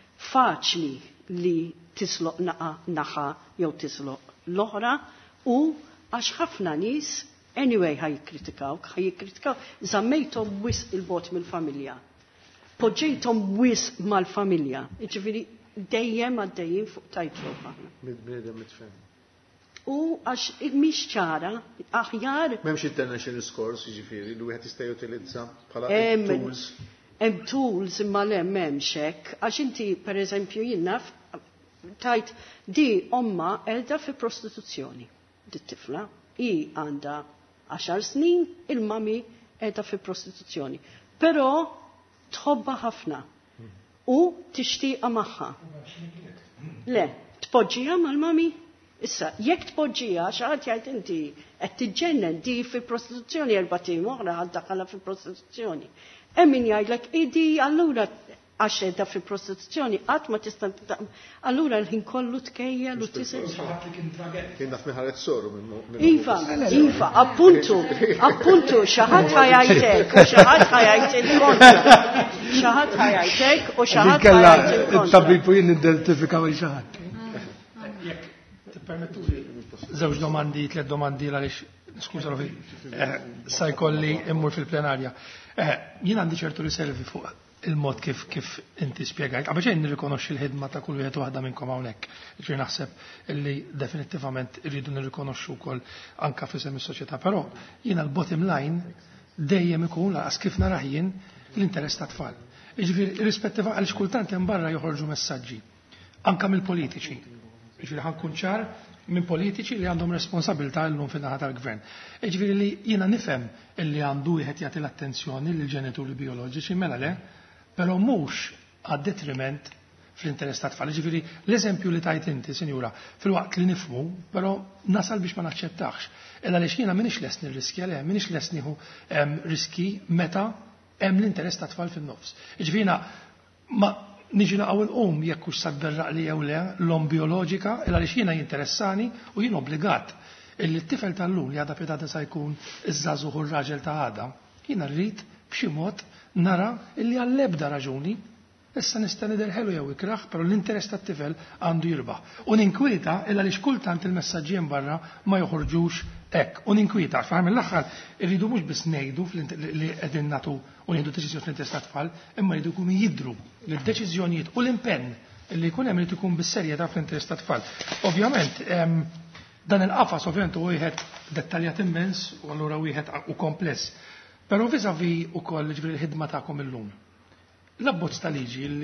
faċli li tisloq naqa naħa jew tisloq l-oħra u għax ħafna nies anyway ħajkritikaw, ħajkritikaw, zammejtom wis il-bot mill-familja. Poġġejtom wis mal-familja. Ġifieri dejjem għaddejjin fuq tightrope aħna. Mid-bniedem mitfhem. U għax mhix ċara, aħjar. M'hemmx international scores, jiġifieri li wieħed jista' jutilizza bħala tools. Hemm tools imma le m'hemmx hekk, għax inti pereżempju jien naf tajt di omma elda fi prostituzzjoni. Di tifla, i għanda għaxar snin, il-mami elda fi prostituzzjoni. Però tħobba ħafna u tixtieqa magħha. Le, tpoġġija mal-mami? Issa, jekk tpoġġija xaħat jgħid inti qed tiġġennen di fi prostituzzjoni erba' tim oħra ħadd daħħalha fi prostituzzjoni. Hemm min jgħidlek idi allura għax edha fi prostituzzjoni, għat ma tista' allura l-ħin kollu tkejja u tisel. Kien naf miħaret soru minn. Iva, iva, appuntu, appuntu, xaħat ħajajtek, u xaħat ħajajtek kontra. Xaħat ħajajtek u xaħat ħajajtek kontra. Tabibu jien identifikaw il-xaħat. Jek, t-permettu li. Zewġ domandi, tliet domandi għaliex, skuża fi, sa jkolli immur fil-plenarja. Jien għandi ċertu riservi fuq il-mod kif kif inti spjegajt. Għabaġen nirrikonoxxi l-ħidma ta' kull wieħed waħda minnkom hawnhekk. Ġifieri naħseb illi definittivament irridu nirrikonoxxu wkoll anke f'isem is-soċjetà. Però jiena l-bottom line dejjem ikun laqas kif narah jien l-interess ta' tfal. Ġifieri irrispettiva għaliex kultant hemm barra joħorġu messaġġi anke mill-politiċi. Ġifieri ħankun ċar minn politiċi li għandhom responsabilità llum fin-naħa tal-gvern. Ġifieri li jiena nifhem illi għandu wieħed jagħti l-attenzjoni lil ġenituri bioloġiċi mela le, però mhux għad-detriment fl-interess ta' tfal. Ġifieri l-eżempju li tajt inti, Sinjura, fil-waqt li nifhmu, però nasal biex ma naċċettax. Illa għaliex jiena m'iniex lest nirriskja le, m'iniex lest nieħu riski meta hemm l-interess ta' tfal fin-nofs. Ġifieri ma niġi naqgħu l-qum jekk hux sabberraq li jew le l-om bioloġika, illa għaliex jiena jinteressani u jien obbligat illi t-tifel tal-lum li għadha pjata sa jkun iż-żagħżugħ u r-raġel ta' għada, jiena rrid b'xi mod nara illi għall-ebda raġuni issa nista' niderħelu jew ikraħ, però l-interess tat-tifel għandu jirbaħ. U ninkwita illa li xkultant il-messaġġi barra ma joħorġux hekk. U ninkwita għax faham l-aħħar irridu mhux biss ngħidu li qegħdin nagħtu u nieħdu deċiżjoni fl-interess tat-tfal, imma jridu jkunu jidhru li d-deċiżjonijiet u l-impenn li jkun hemm irid ikun bis-serjetà fl-interess tat-tfal. Ovvjament dan il-qafas ovvjament u wieħed dettaljat immens u allura wieħed u kompless. Però viżavi wkoll ġifieri l-ħidma tagħkom illum. L-abbozz ta' liġi li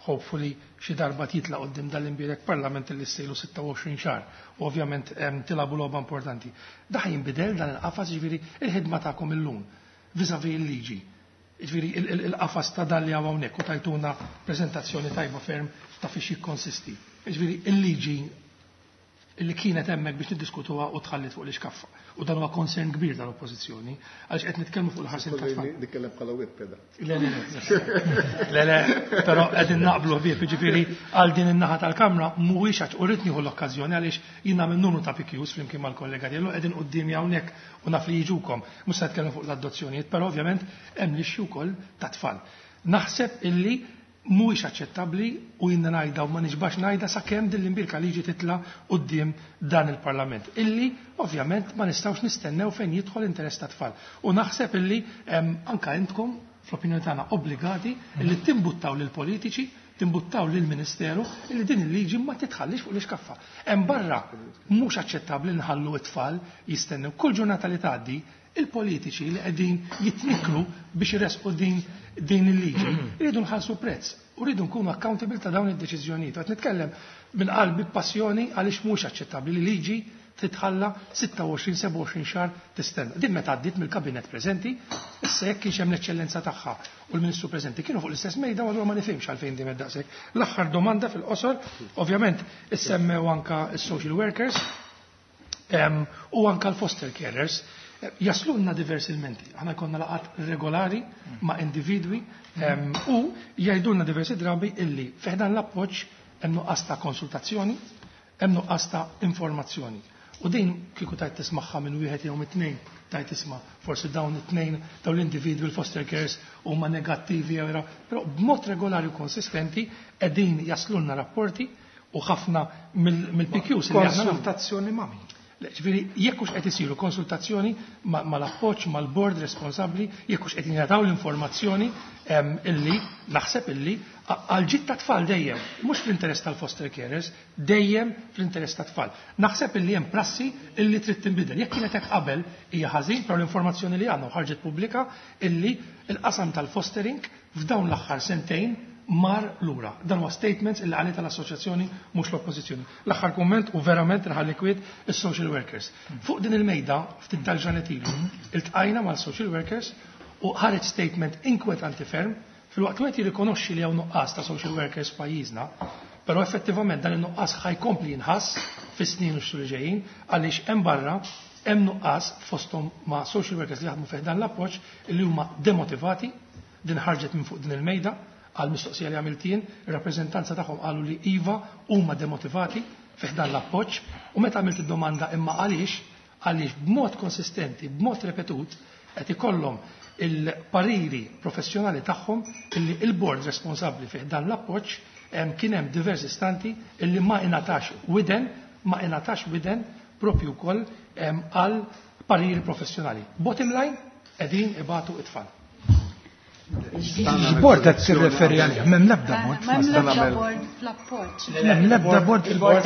hopefully xi darba titla qoddim dal-imbirek parlament li ssejlu sitta u għoxrin xahar. U ovvjament tilabu logħba importanti. Da jinbidel dan il-qafas ġifieri il-ħidma tagħkom illum viżavi l-liġi. Ġifieri il-qafas ta' dan li hawnhekk u tajtuna preżentazzjoni tajba ferm ta' fiex jikkonsisti. Ġifieri il-liġi li kienet hemmhekk biex niddiskutuha u tħallit fuq l-iskaffa. U dan huwa konsern kbir tal-oppożizzjoni għaliex qed nitkellmu fuq il-ħarsin tat-tfal. Nitkellem bħala web peda. Le le le. Le però qegħdin naqblu ħbieb, jiġifieri għal din in-naħa tal-Kamra mhuwiex għax urid nieħu l-okkażjoni għaliex jiena minn numru ta' P Qs flimkien mal-kollega tiegħu qegħdin qudiemi hawnhekk u naf li jiġukom. Mhux se nitkellem fuq l-adozzjonijiet, però ovvjament hemm l-ixxu wkoll ta' tfal. Naħseb illi mhuwiex aċċettabbli u jinna ngħidha u ma niġbax ngħidha sakemm din l-imbirka liġi titla' quddiem dan il-Parlament. Illi ovvjament ma nistgħux nistennew fejn jidħol interess ta' tfal. U naħseb illi anke intkom fl-opinjoni tagħna obbligati illi timbuttaw lil politiċi, timbuttaw lil Ministeru illi din il-liġi ma titħallix fuq l-iskaffa. Hemm barra mhux aċċettabbli nħallu t-tfal jistennew kull ġurnata li tgħaddi il-politiċi li qegħdin jitniklu biex iresqu din din il-liġi, rridu nħallsu prezz u rridu nkunu accountable ta' dawn id-deċiżjonijiet. Qed nitkellem minn qalbi b'passjoni għaliex mhux aċċettabbli li liġi titħalla sitta u għoxrin seba' u għoxrin xahar tistenna. Din meta għaddiet mill-kabinet preżenti, issa jekk kienx hemm l-eċċellenza tagħha u l-Ministru preżenti kienu fuq l-istess mejda u ma nifhimx għalfejn din daqshekk. L-aħħar domanda fil-qosor, ovvjament issemmew anke s-social workers u anke l-foster carers. Jaslunna diversi elementi. Għana konna laqat regolari ma' individwi u jgħidulna diversi drabi illi feħdan l-appoġġ hemm nuqqas ta' konsultazzjoni, hemm nuqqas ta' informazzjoni. U din kieku tajt tismaħħa minn wieħed jew it-tnejn tajt tisma' forsi dawn it-tnejn dawn l-individwi l-foster cares huma negattivi jew però b'mod regolari u konsistenti qegħdin jaslunna rapporti u ħafna mill-P Qs li konsultazzjoni ma' min. Ġifieri jekk hux qed isiru konsultazzjoni mal-appoġġ mal-bord responsabbli, jekk hux qed jingħataw l-informazzjoni illi naħseb illi għal ġid ta' tfal dejjem, mhux fl-interess tal-foster carers, dejjem fl-interess ta' tfal. Naħseb illi hemm prassi illi trid tinbidel. Jekk kienet hekk qabel hija ħażin però l-informazzjoni li għandna ħarġet pubblika illi l-qasam tal-fostering f'dawn l-aħħar sentejn mar lura. Dan huwa statements illi għalet tal-assoċjazzjoni mhux l-oppożizzjoni. L-aħħar kumment u verament nħalli kwiet is-social workers. Fuq din il-mejda ftit tal-ġranet ilu iltqajna mal-social workers u ħareġ statement inkwetanti ferm fil-waqt wieħed jirrikonoxxi li hawn nuqqas ta' social workers f'pajjiżna, però effettivament dan in-nuqqas ħajkompli jinħass fis-snin u x-xhur ġejjin għaliex hemm barra hemm nuqqas fosthom ma' social workers li jaħdmu fih dan l-appoġġ li huma demotivati, din ħarġet minn fuq din il-mejda għal-mistoqsija li għamiltin, il-rappresentanza tagħhom qalu li iva huma demotivati fiħdan l-appoġġ u meta għamilt id-domanda imma għaliex għaliex b'mod konsistenti, b'mod repetut qed ikollhom il-pariri professjonali tagħhom illi il-bord responsabbli fiħdan l-appoġġ kien hemm diversi istanti illi ma ingħatax widen, ma ingħatax widen propju wkoll għal pariri professjonali. Bottom line qegħdin ibatu it-tfal. Il-bord qed tirreferi għalih, m'hemm l-ebda bord. M'hemm l-ebda bord fl-appoġġ. M'hemm l-ebda bord il-bord.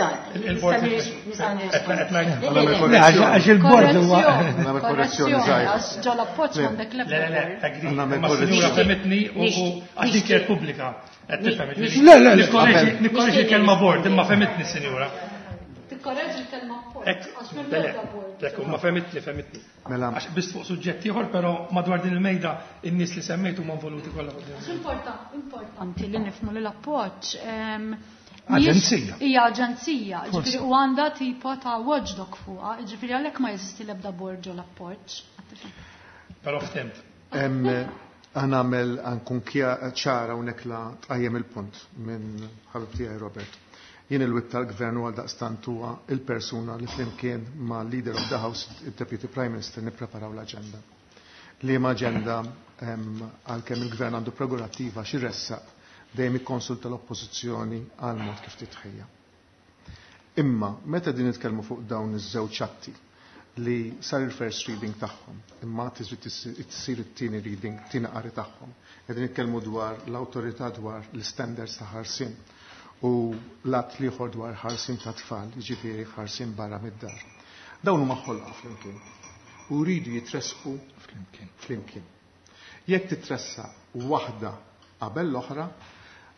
Għax il-bord huwa korrezzjoni għax ġol appoġġ m'għandek l-ebda bord. Ma sinjura femitni u għax dik hija pubblika. Le, le, le. Nikkorreġi kelma bord, imma femitni sinjura. Tikkorreġi kelma appoġġ għax m'hemm Le, l-ebda bord. Lekk ma femitni, femitni. Mela. Għax biss fuq suġġett ieħor, però madwar din il-mejda in-nies li semmejtu ma involuti kollha. Importanti li nifmu li l-appoġġ Aġenzija. Hija aġenzija, ġifieri u għandha tipo ta' watchdog fuqha, ġifieri għalhekk ma jeżisti l-ebda bord ġol appoġġ. Però ftemt. Għanamel għankun ċara unek la tqajjem il-punt minn ħabib tiegħi Robert. Jien il-wib tal-gvern għal daqstant huwa il-persuna li flimkien ma' leader of the House, il-Deputy Prime Minister, nippreparaw l-agenda. Li ma' agenda għal kemm il-gvern għandu prerogativa xirressaq dejjem ikkonsulta l-oppożizzjoni għal mod kif titħejja. Imma meta din nitkellmu fuq dawn iż-żewġ atti li sar il-first reading tagħhom, imma tisir it-tieni reading, tieni qari tagħhom, qegħdin nitkellmu dwar l-awtorità dwar l-standards ta' ħarsien u l-att liħor dwar ħarsin ta' tfal, ġifieri ħarsin barra mid-dar. Dawn huma ħolqa flimkien u rridu jitresqu flimkien. Jekk titressa waħda qabel l-oħra,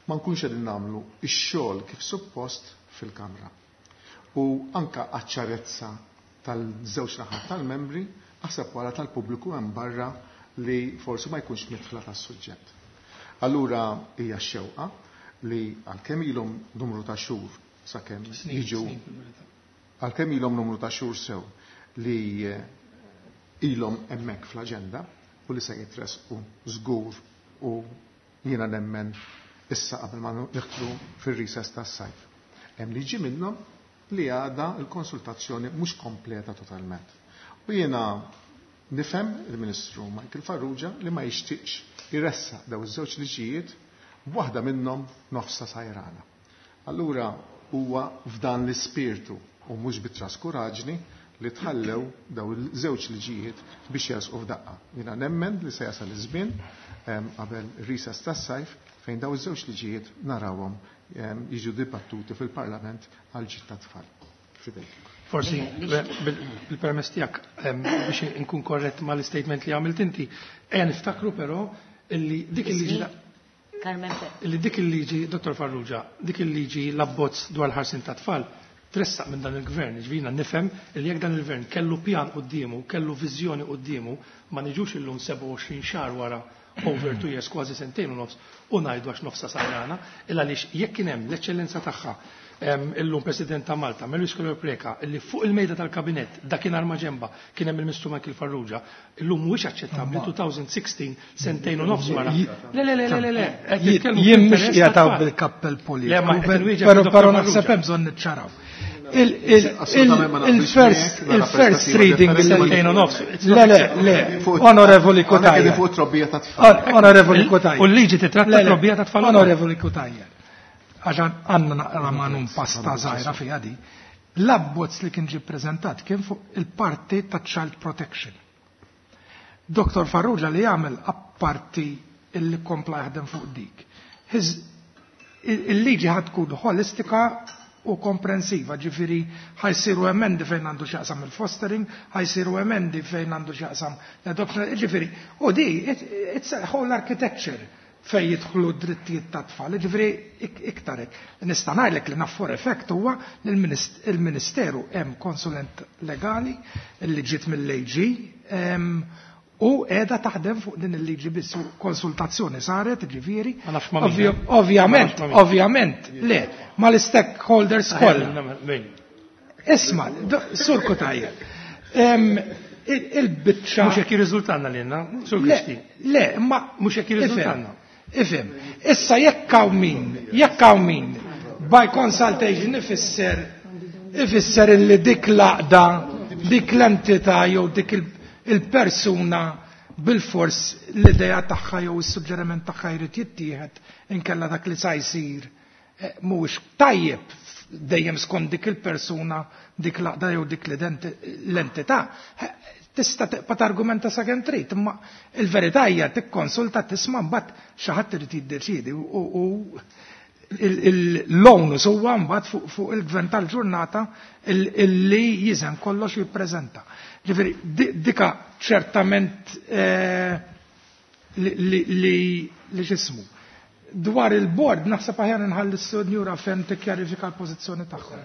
ma nkunx qegħdin nagħmlu x-xogħol kif suppost fil-Kamra. U anka għaċ-ċarezza tal-żewġ naħat tal-membri aħseb wara tal-pubbliku hemm barra li forsi ma jkunx mitfla tas-suġġett. Allura hija x-xewqa li għalkemm ilhom numru ta' xhur sakemm jiġu għalkemm ilhom numru ta' xhur sew li ilhom hemmhekk fl-aġenda u li se jitresqu żgur u jiena nemmen issa qabel ma niħtru fir-risess tas-sajf. Hemm li ġi minnhom li għadha l-konsultazzjoni mhux kompleta totalment. U jiena nifhem il-Ministru Michael Farrugia li ma jixtieqx iressa daw iż-żewġ liġijiet b'waħda minnhom nofsa sajrana. Allura huwa f'dan l-ispirtu u mhux bit-traskuraġni li tħallew daw il-żewġ liġijiet biex jasqu f'daqqa. Jiena nemmen li se jasal iż-żmien qabel ir-risess tas-sajf fejn daw iż-żewġ liġijiet narawhom jiġu dibattuti fil-Parlament għal ġid tat-tfal. Forsi, bil-permess tiegħek biex inkun korrett mal-istatement li għamilt inti, ejja niftakru però illi dik il-liġi illi dik il-liġi, Dottor Farrugia, dik il-liġi l-abbozz dwar ħarsin ta' tfal tressaq minn dan il-gvern, ġvina nifhem li jekk dan il-gvern kellu pjan quddiemu, kellu viżjoni quddiemu, ma niġux illum seba' u għoxrin xahar wara over two years, kważi sentejn u nofs, u ngħidu għax nofsa sajrana, illa għaliex jekk kien hemm l-eċċellenza tagħha illum President ta' Malta, Melus Preka, illi fuq il-mejda tal-Kabinett dakinhar ma' ġemba kien hemm il-Ministru Michael Farrugia, illum mhuwiex aċċettabbli twenty sixteen sentejn u nofs wara. Le le le le le. Jien mhux jagħtaw bil-kappell politiku, però naħseb hemm bżonn niċċaraw. Il-first reading sentejn u nofs. Le le le, Onorevoli Kutajja. Onorevoli Kutajja. U l-liġi titratta trobbija ta' tfal. Onorevoli Kutajja. Għaxan għanna naqra manum pasta zaħira fija di, l-abbozz li kien ġi prezentat kien fuq il-parti ta' Child Protection. Doktor Farrugia li jagħmel apparti il-li kompla jaħdem fuq dik. Il-liġi ħad tkun holistika u komprensiva, ġifiri ħajsiru emendi fejn għandu xaqsam il-fostering, ħajsiru emendi fejn għandu xaqsam l-adoption, ġifiri, u di, it's a whole architecture fej jidħlu drittijiet ta' tfal, ġifri iktarek. Nista' ngħidlek li naffor effekt huwa li l-Ministeru hemm konsulent legali li ġiet mill-A G u qiegħda taħdem fuq din il-liġi biss konsultazzjoni saret, ġifieri. Ovvjament, ovvjament, le, mal-stakeholders kollha. Isma', Sur Kutajja. Il-biċċa. Mhux hekk jirriżultanna lilna, Sur Kristi. Le, ma mhux hekk jirriżultanna. Ifhem, issa jekk hawn min, jekk hawn min, by consultation ifisser ifisser illi dik laqda, dik l-entità jew dik il-persuna bil-fors l-idea tagħha jew is-suġġeriment tagħha jrid jittieħed inkella dak li sa jsir mhuwiex tajjeb dejjem skont dik il-persuna, dik laqda jew dik l-entità. Tista' teqpa' argumenta sakemm trid, imma il-verità hija tikkonsulta tisma' mbagħad xi ħadd irid jiddeċiedi u l-onus huwa mbagħad fuq il-gvern tal-ġurnata illi jiżem kollox jippreżenta. Ġifieri dika ċertament li x'ismu. Dwar il-bord naħseb aħjar inħalli s-Sinjura fejn tikkjarifika l-pożizzjoni tagħhom.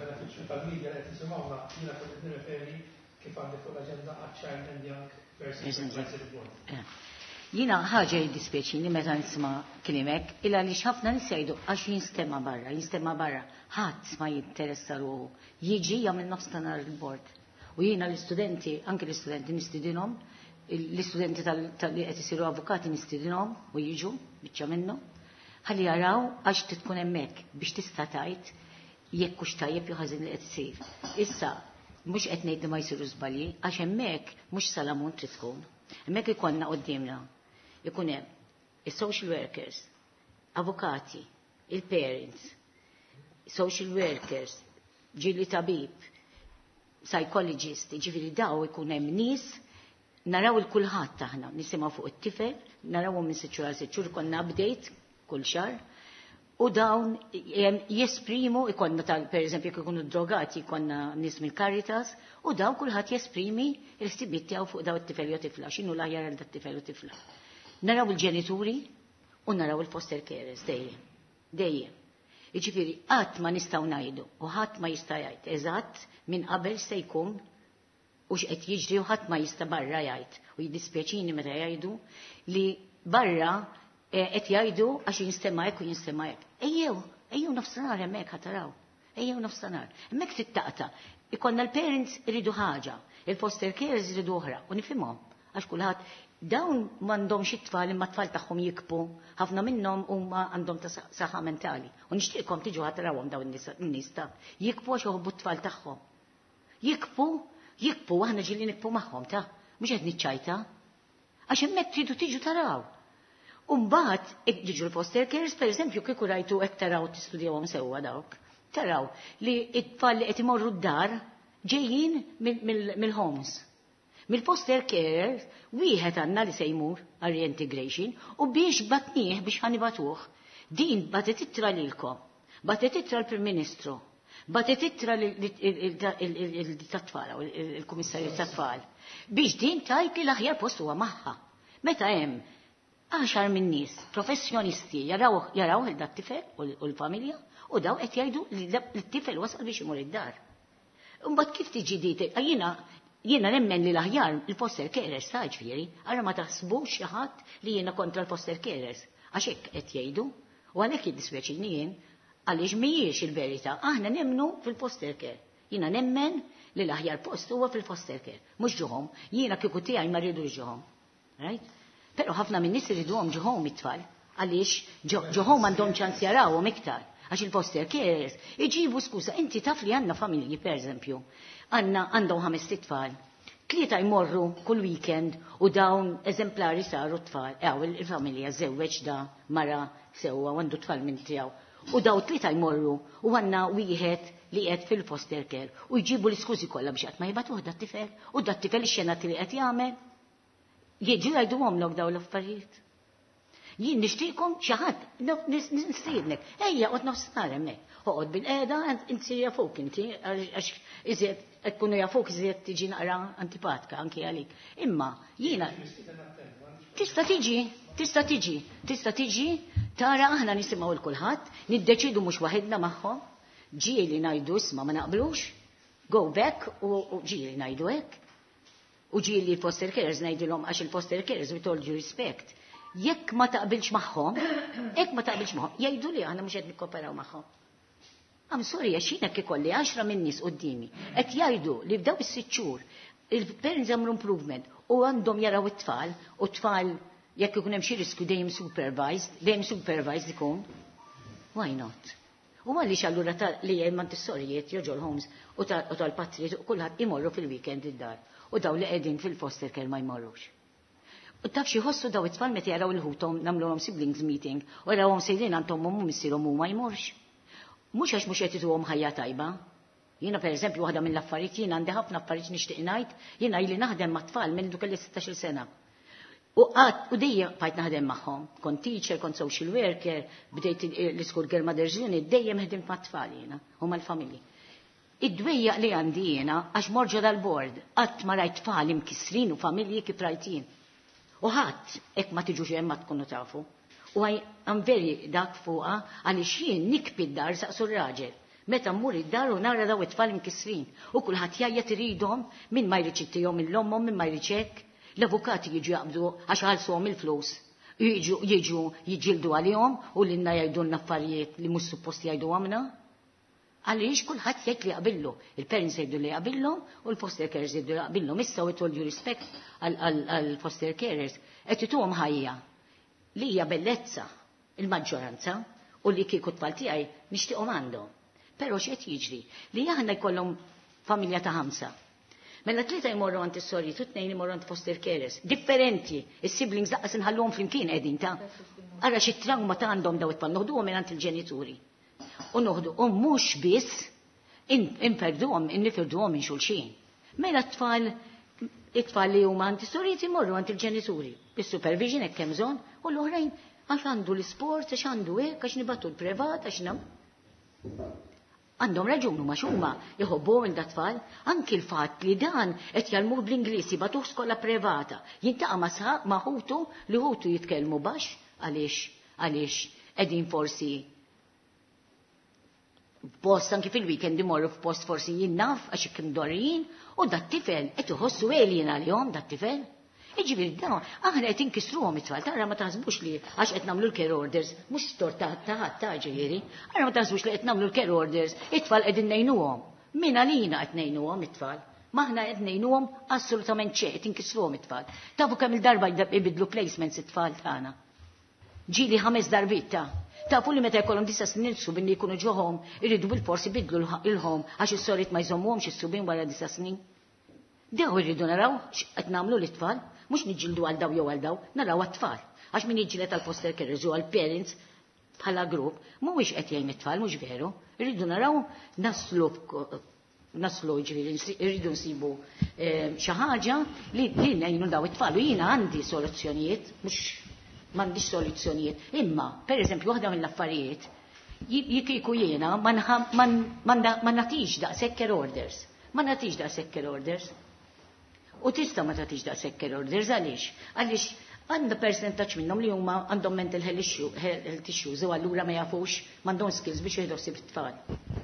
Jina ħaġa jiddispjaċini meta nisma' kliemek illa li ħafna nisejdu għax jinstema' barra, jinstema' barra, ħadd ma jinteressa ruħu. Jiġi jagħmel nofs ta' nhar il-bord. U jiena l-istudenti, anke l-istudenti nistidinhom, l-istudenti tal-li qed isiru avukati nistidinhom u jiġu biċċa minnu. Ħalli jaraw għax tkun hemmhekk biex tista' tgħid jekk hux tajjeb jew ħażin li qed isir. Issa mhux qed ngħid li ma jsiru żbalji għax hemmhekk mhux salamun trid tkun. Hemmhekk ikollna qudiemna ikun hemm is-social workers, avukati, il-parents, social workers, ġieli tabib, psychologist, ġifieri daw ikun hemm nies naraw il-kulħadd taħna, nisimgħu fuq it-tifel, narawhom minn sitt xhur għal sitt xhur ikollna update kull xahar. U dawn jesprimu, ikonna tal, per eżempju, jekk ikunu drogati, ikonna nies mill-Caritas, u dawn kulħadd jesprimi il-ħsibiet tiegħu fuq daw it-tifel jew tifla, x'inhu l-aħjar għal dat-tifel u tifla. Naraw il-ġenituri u naraw il-foster carers dejjem. Dejjem. Jiġifieri qatt ma nistgħu ngħidu u ħadd ma jista' jgħid eżatt minn qabel se jkun u x'qed jiġri u ħadd ma jista' barra jgħid. U jiddispjaċini meta jgħidu li barra qed jgħidu għax jinstema' hekk u jinstema' hekk. Ejjew, ejjew nofsinhar hemmhekk ħataraw. Ejjew nofsinhar. Hemmhekk tittaqta'. Ikollna l-parents iridu ħaġa, il-foster carers iridu oħra u nifhimhom għax kulħadd dawn m'għandhomx it-tfal imma t-tfal tagħhom jikbu, ħafna minnhom huma għandhom ta' saħħa mentali. U nixtieqkom tiġu ħatarawhom dawn in-nies ta' jikbu għax joħobbu t-tfal tagħhom. Jikbu, jikbu aħna ġieli nikbu magħhom ta' mhux qed niċċajta. Għax hemmhekk tridu tiġu taraw. U mbagħad jiġu l-foster carers pereżempju kieku rajtu hekk taraw tistudjawhom sewwa dawk. Taraw li t-tfal li qed imorru d-dar ġejjin mill-homes. Mill-foster care, wieħed għandna li se jmur għal reintegration u biex batnieh biex ħanibatuh. Din batet ittra lilkom, batet ittra l-Prim Ministru, batet ittra l-tat-tfal, il-Kummissarju tat-tfal. Biex din tajt li l-aħjar post huwa magħha. Meta hemm għaxar min nies professjonisti jaraw jaraw il-dat-tifel u l-familja u daw qed jgħidu li l-tifel wasal biex imur id-dar. Imbagħad kif tiġi dite, jiena Jiena nemmen li l-aħjar il-foster carers ta' ġifieri, ara ma taħsbux xi ħadd li jiena kontra l-foster carers. Għax hekk qed jgħidu, u għalhekk jiddispjaċini jien għaliex mhijiex il-verità. Aħna nemmnu fil-foster care. Jiena nemmen li l-aħjar post huwa fil-foster care. Mhux ġuhom, jiena kieku tiegħi ma rridux ġuhom. Right? Però ħafna minn nies iriduhom ġuhom it-tfal għaliex ġuhom għandhom ċans jarawhom iktar. Għax il-foster carers iġibu skuża, inti taf li għandna familji pereżempju. Għanna għandhom ħames tfal. Tlieta jmorru kull weekend u dawn eżemplari saru tfal. Ew il-familja żewweġ da mara sewwa għandu tfal minn tiegħu. U daw tlieta jmorru u għandna wieħed li qed fil-foster care u jġibu l-iskużi kollha biex qatt ma jibgħatuh dat-tifel u dat-tifel ix-xenat li qed jagħmel. Jiġu jgħiduhomlok dawn l-affarijiet. Jien nixtieqkom xi ħadd nistiednek. Ejja qod nofsinhar hemmhekk. Oqgħod bil-qiegħda inti jafuk inti għax iżjed qed tkunu jafuk iżjed tiġi naqra antipatika anki għalik. Imma jiena tista' tiġi, tista' tiġi, tista' tiġi tara aħna nisimgħu l kulħadd, niddeċidu mhux waħedna magħhom, ġieli ngħidu isma' ma naqblux, go back u ġieli ngħidu hekk. U ġieli l-foster carers ngħidilhom għax il-foster carers with all due respect. Jekk ma taqbilx magħhom, hekk ma taqbilx magħhom, jgħidu li aħna mhux qed nikkoperaw magħhom. Am sorry, għax jiena ikolli għaxra minn nies qudiemi qed jgħidu li f'daw is-sitt xhur il-parents għamlu improvement u għandhom jaraw it-tfal u t-tfal jekk ikun hemm xi riskju dejjem supervised, dejjem supervised ikun. Why not? U għaliex allura li hemm Montessorijiet joġol homes u tal-patrijiet u kulħadd imorru fil-weekend id-dar u daw li qegħdin fil-foster care ma jmorrux. U taf xi ħossu daw it-tfal meta jaraw il-ħuthom nagħmluhom siblings meeting u jarawhom sejrin għandhom hum missierhom huma jmorx. Mhux għax mhux qed ituhom ħajja tajba. Jiena pereżempju waħda mill-affarijiet jiena għandi ħafna affarijiet nixtieq ngħid, jiena ili naħdem ma' tfal minn duk il-sittax-il sena. U qatt u dejjem bqajt naħdem magħhom. Kont teacher, kont social worker, bdejt l-School Girl Mothers Unit, dejjem ħdimt ma' tfal jiena u mal-familji. Id-dwejja li għandi jiena għax morġa dal-bord, qatt ma rajt tfal imkissrin u familji kif rajtin. U ħadd hekk ma tiġux hemm ma tkunu tafu. U għam veri dak fuqa għaliex jien nikbi d-dar saqsu r-raġel. Meta mmur id-dar u nara daw it-tfal imkisrin u kulħadd jgħid iridhom min ma jridx ittihom il-lommhom min ma jridx hekk. L-avukati jiġu jaqbdu għax ħalsuhom il-flus. Jiġu jiġu jiġġieldu għalihom u lilna jgħidulna affarijiet li mhux suppost jgħidu għamna. Għaliex kulħadd jgħid li jaqbillu. Il-parents jgħidu li jaqbillhom u l-foster carers jgħidu li jaqbillhom. Issa with all due respect għall-foster carers qed ituhom ħajja li hija bellezza il-maġġoranza u li kieku tfal tiegħi nixtieqhom għandhom. Però x'qed jiġri li aħna jkollhom familja ta' ħamsa. Mela tlieta jmorru għand is-sorjiet u tnejn imorru għand foster carers. Differenti, is-siblings daqqas inħalluhom flimkien qegħdin ta' ara xi trauma ta' għandhom daw it-tfal noħduhom minn il-ġenituri. U noħdu u mhux biss inferduhom, innifirduhom minn xulxin. Mela t-tfal it-tfal li huma għand is-sorjiet imorru għand il-ġenituri. Bis-supervision hekk hemm bżonn u l-oħrajn għax għandu l-isport, għax għandu hekk, għax nibatu l-privat, għax nam. Għandhom raġunu ma xuma jħobbuhom il-dat-tfal, anki l-fatt li dan qed jalmuh bl-Ingliż jibatuh skola privata, jintaqa' ma' ma' ħutu li ħutu jitkellmu baxx għaliex għaliex qegħdin forsi post anki fil-weekend imorru f'post forsi jinnaf għax ikkim dorjin u dat tifel qed iħossu alien għalihom dat tifel. Iġifieri dawn aħna qed inkisruhom it-tfal, tara ma taħsbux li għax qed nagħmlu l-care orders, mhux stor ta' ħadd ta' ġifieri, ara ma taħsbux li qed nagħmlu l-care orders, it-tfal qegħdin ngħinuhom. Min għalina qed ngħinuhom it-tfal. Maħna qed ngħinuhom assolutament ċe, qed inkisruhom it-tfal. Tafu kemm il-darba jbidlu placements it-tfal tagħna. Ġili ħames darbit ta' tafu li meta jkollhom disa snin subin li jkunu ġohom irridu bil-forsi bidlu il-ħom għax is-sorit ma jżommuhomx is-subin wara disa snin. Dew irridu naraw qed nagħmlu lit-tfal, mhux niġġieldu għal daw jew għal daw, naraw għat-tfal. Għax min jiġġieled għal foster carers u għal parents bħala grupp mhuwiex qed jgħin it-tfal mhux veru. Irridu naraw naslu naslu ġifieri irridu nsibu xi ħaġa li ngħinu daw it-tfal u jiena għandi soluzzjonijiet mhux m'għandix soluzzjonijiet. Imma, pereżempju, waħda mill-affarijiet jikriku jiena ma nagħtix daqshekk care orders. Ma nagħtix daqshekk care orders. U tista' ma tagħtix daqshekk care orders għaliex? Għaliex għandha percentaġġ minnhom li huma għandhom mental health issues u allura ma jafux m'għandhom skills biex jieħdu ħsieb it-tfal.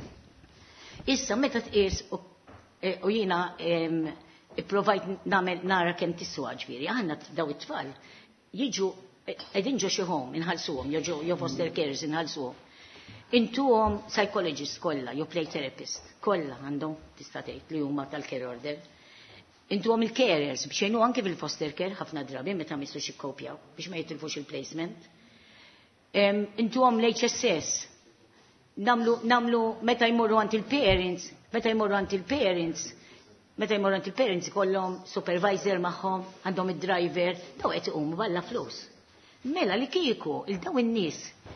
Issa meta tqies u jiena ipprovajt nagħmel nara kemm tiswa ġifieri, aħna daw it-tfal jiġu qegħdin ġo xi home inħallsuhom, jew foster carers inħallsuhom. Intuhom psychologist kollha, jew play therapist, kollha għandhom tista' tgħid li huma tal-care order. Intuhom il-carers biex jgħinu anke fil-foster care ħafna drabi meta mistux jikkopjaw biex ma jitilfux il-placement. Intuhom l-H S S. Namlu namlu meta jmorru għand il-parents, meta jmorru għand il-parents, meta jmorru għand il-parents ikollhom supervisor magħhom, għandhom id-driver, daw qed iqumu balla flus. Mela li kieku il-daw in-nies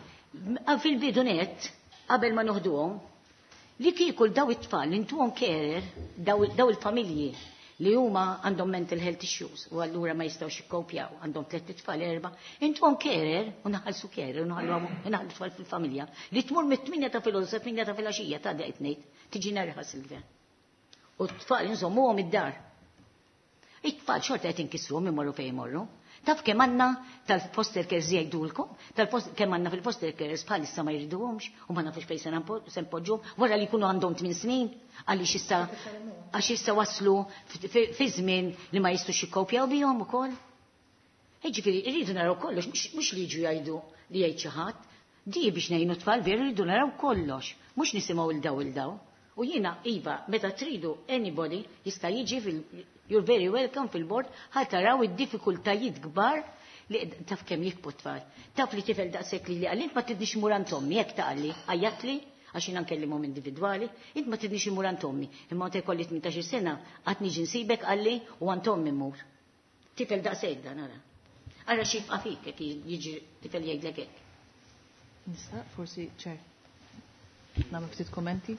fil-bidunet qabel ma noħduhom li kieku l-daw it-tfal intuhom carer daw il-familji li huma għandhom mental health issues u allura ma jistgħux jikkopjaw għandhom tliet tfal erba' intuhom carer u naħallsu carer u naħallu tfal fil-familja li tmur mit-tminja ta' filgħodu sa tminja ta' filgħaxija ta' daqt ngħid tiġi narħas il-gvern. U t-tfal insommuhom id-dar. It-tfal xorta qed inkisruhom imorru fejn imorru. Taf kemm għandna tal-foster cares jgħidulkom, kemm għandna fil-foster cares bħalissa ma jriduhomx u ma nafux fejn se npoġġuhom wara li jkunu għandhom tmien snin għaliex issa għax issa waslu fi żmien li ma jistgħux jikkopjaw bihom ukoll. Jiġifieri rridu naraw kollox, mhux li jiġu jgħidu li jgħid xi ħadd, di biex ngħinu tfal veru rridu naraw kollox, mhux nisimgħu il daw il daw. U jiena iva meta tridu anybody jista' jiġi fil you're very welcome fil-bord ħal taraw id-diffikultajiet kbar li taf kemm jikbu tfal. Taf li tifel daqshekk li għalint ma tidniex imur għand ommi jekk taqalli għajjatli għax jiena nkellimhom individwali, int ma tidniex imur għand ommi. Imma meta jkolli tmintax-il sena qatt niġi nsibek qalli u għand ommi mmur. Tifel daqshekk dan ara. Ara xi jibqa' fik jekk jiġi tifel jgħidlek hekk. Nista' forsi ċer. Nagħmel ftit kommenti?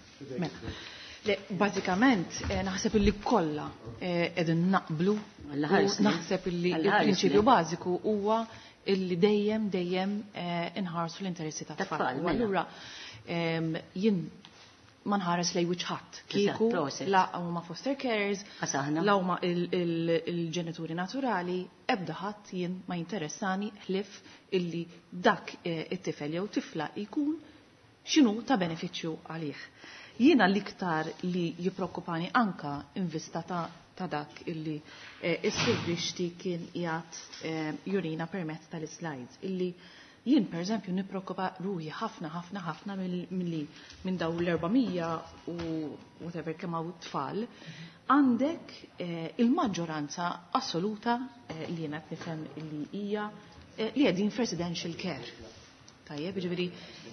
Bażikament naħseb illi kollha qegħdin naqblu naħseb illi l-prinċipju bażiku huwa illi dejjem dejjem inħarsu l-interessi tat-tfal. U allura jien ma nħares lej wiċċ ħadd kieku la huma foster carers, la huma il-ġenituri naturali, ebda ħadd jien ma jinteressani ħlif illi dak it-tifel jew tifla jkun x'inhu ta' benefiċċju għalih. Jiena l-iktar li jippreokkupani anka invista ta' dak illi is-sur Brixti kien qiegħed jurina permezz tal-slides illi jien pereżempju nippreokkupa ruħi ħafna ħafna ħafna milli minn daw l-erbamija u whatever kemm hawn tfal għandek il-maġġoranza assoluta li jiena qed nifhem illi hija li qegħdin f'residential care. Tajjeb, ġifieri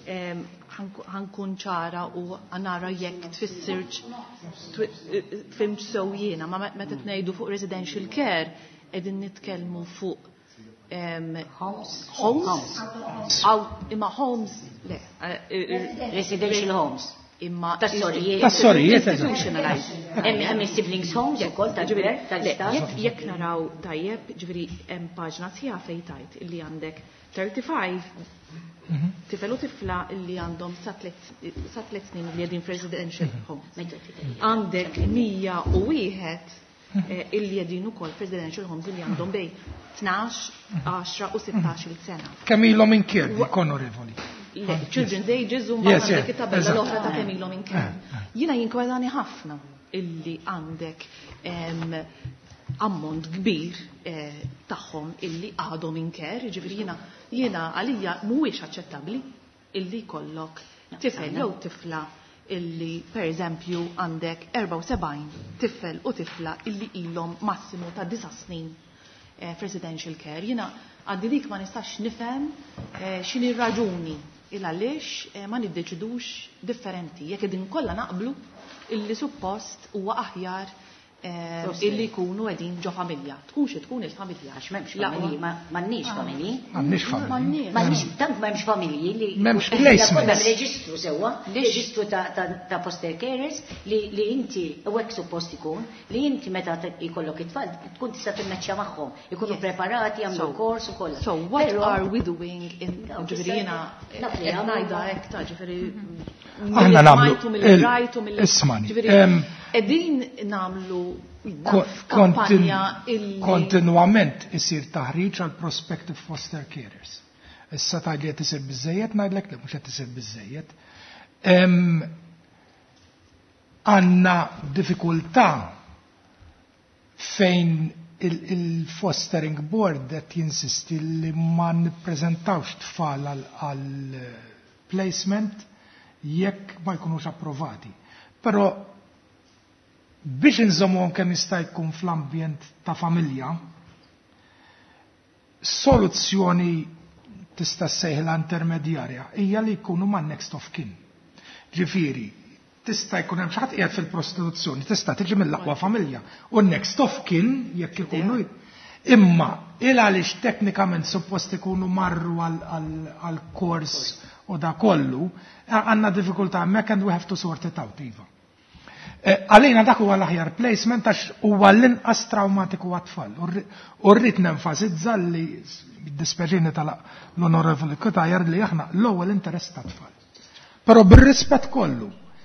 ħankun ċara u nara jekk tfissirx fimt sew jiena, ma meta tngħidu fuq residential care qegħdin nitkellmu fuq homes homes imma homes le residential homes imma tas-sorijiet institutionalized. Hemm siblings homes ukoll tal-ġifieri tal-istat. Jekk naraw tajjeb, ġifieri hemm paġna tiegħha fejn tajt illi għandek thirty-five tifel u tifla illi għandhom sa tliet snin li qegħdin f'residential homes. Għandek mija u wieħed illi qegħdin ukoll f'residential homes illi għandhom bejn tnax, għaxra u sittax-il sena. Kemm ilhom inkjerdi, onorevoli? Children's Ages u mbagħad għandek it-tabella l-oħra ta' kemm ilhom inker. Jiena jinkwedani ħafna illi għandek ammont kbir tagħhom illi għadhom inker, ġifieri jiena jiena għalija mhuwiex aċċettabbli illi kollok tifel jew tifla illi per eżempju għandek erba' u sebgħin tifel u tifla illi ilhom massimu ta' disa' snin residential care. Jiena għaddi dik ma nistax nifhem x'inhi raġuni il għaliex ma niddeċidux differenti. Jekk qegħdin kollha naqblu illi suppost huwa aħjar illi jkunu qegħdin ġo familja. Tkun xi tkun il-familja. Għax m'hemmx familji, m'għandniex familji. M'għandniex familji. M'għandniex tant m'hemmx familji li m'hemmx placements. Hemm reġistru sewwa, reġistru ta' foster carers li inti hekk suppost ikun li inti meta jkollok it-tfal tkun tista' timmeċċja magħhom, ikunu preparati jagħmlu kors u kollha. So what are we doing in ġifieri jiena qed ngħidha hekk ta' ġifieri aħna nagħmlu il-ismani. Qegħdin nagħmlu kampanja illi kontinwament isir taħriġ għal prospective foster carers. Issa tgħidli qed isir biżejjed ngħidlek li mhux qed isir biżejjed. Għandna diffikultà fejn il-fostering board qed jinsisti li ma nippreżentawx tfal għal placement jekk ma jkunux approvati. Però biex inżommuhom kemm jista' jkun fl-ambjent ta' familja, soluzzjoni tista' ssejħilha intermedjarja hija li jkunu man next of kin. Ġifieri, tista' jkun hemm xi ħadd qiegħed fil-prostituzzjoni, tista' tiġi mill-aqwa familja. U next of kin jekk ikunu imma il għaliex teknikament suppost ikunu marru għal kors u da kollu, għandna diffikultà hemmhekk and we have to sort it out iva. Għalina dak huwa l-aħjar placement għax huwa l-inqas traumatiku għat-tfal. U rrid nenfasizza li dispeċini tal-onorevoli Kutajer li aħna l-ewwel interess tat-tfal. Però bir-rispett kollu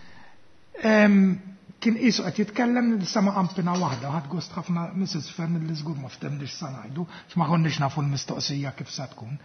kien qisu qed jitkellem li sama qampina waħda, ħadd gost ħafna Missus Fern li żgur ma ftemniex sa ngħidu x'ma konniex nafu l-mistoqsija kif se tkun.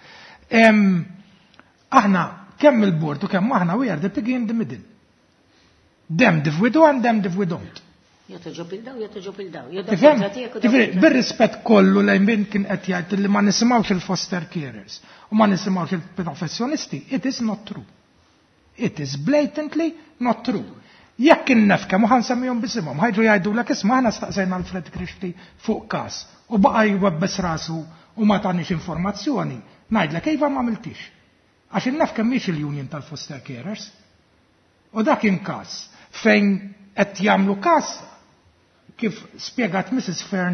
Aħna kemm il-bord u kemm aħna we are the piggy in the middle. Dem if we do and dem if we don't. Jotoġob il-daw, jotoġob il-daw. Bir-rispett kollu lejn min kien qed jgħid li ma nisimgħux il-foster carers u ma nisimgħux il-professjonisti, it is not true. It is blatantly not true. Jekk innefka ma ħansemmihom bisimhom, ħajġu jgħidulek isma' aħna staqsejna l-Fred Krixti fuq każ u baqa' jwebbes rasu u ma tagħniex informazzjoni, ngħidlek iva ma għamiltix. Għax innefka mhix il-union tal-foster carers. U dak kien każ fejn qed jagħmlu każ kif spjegat Missus Fern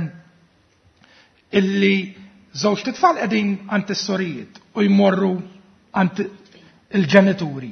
illi żewġ titfal qegħdin għand is-sorijiet u jmorru għand il-ġenituri.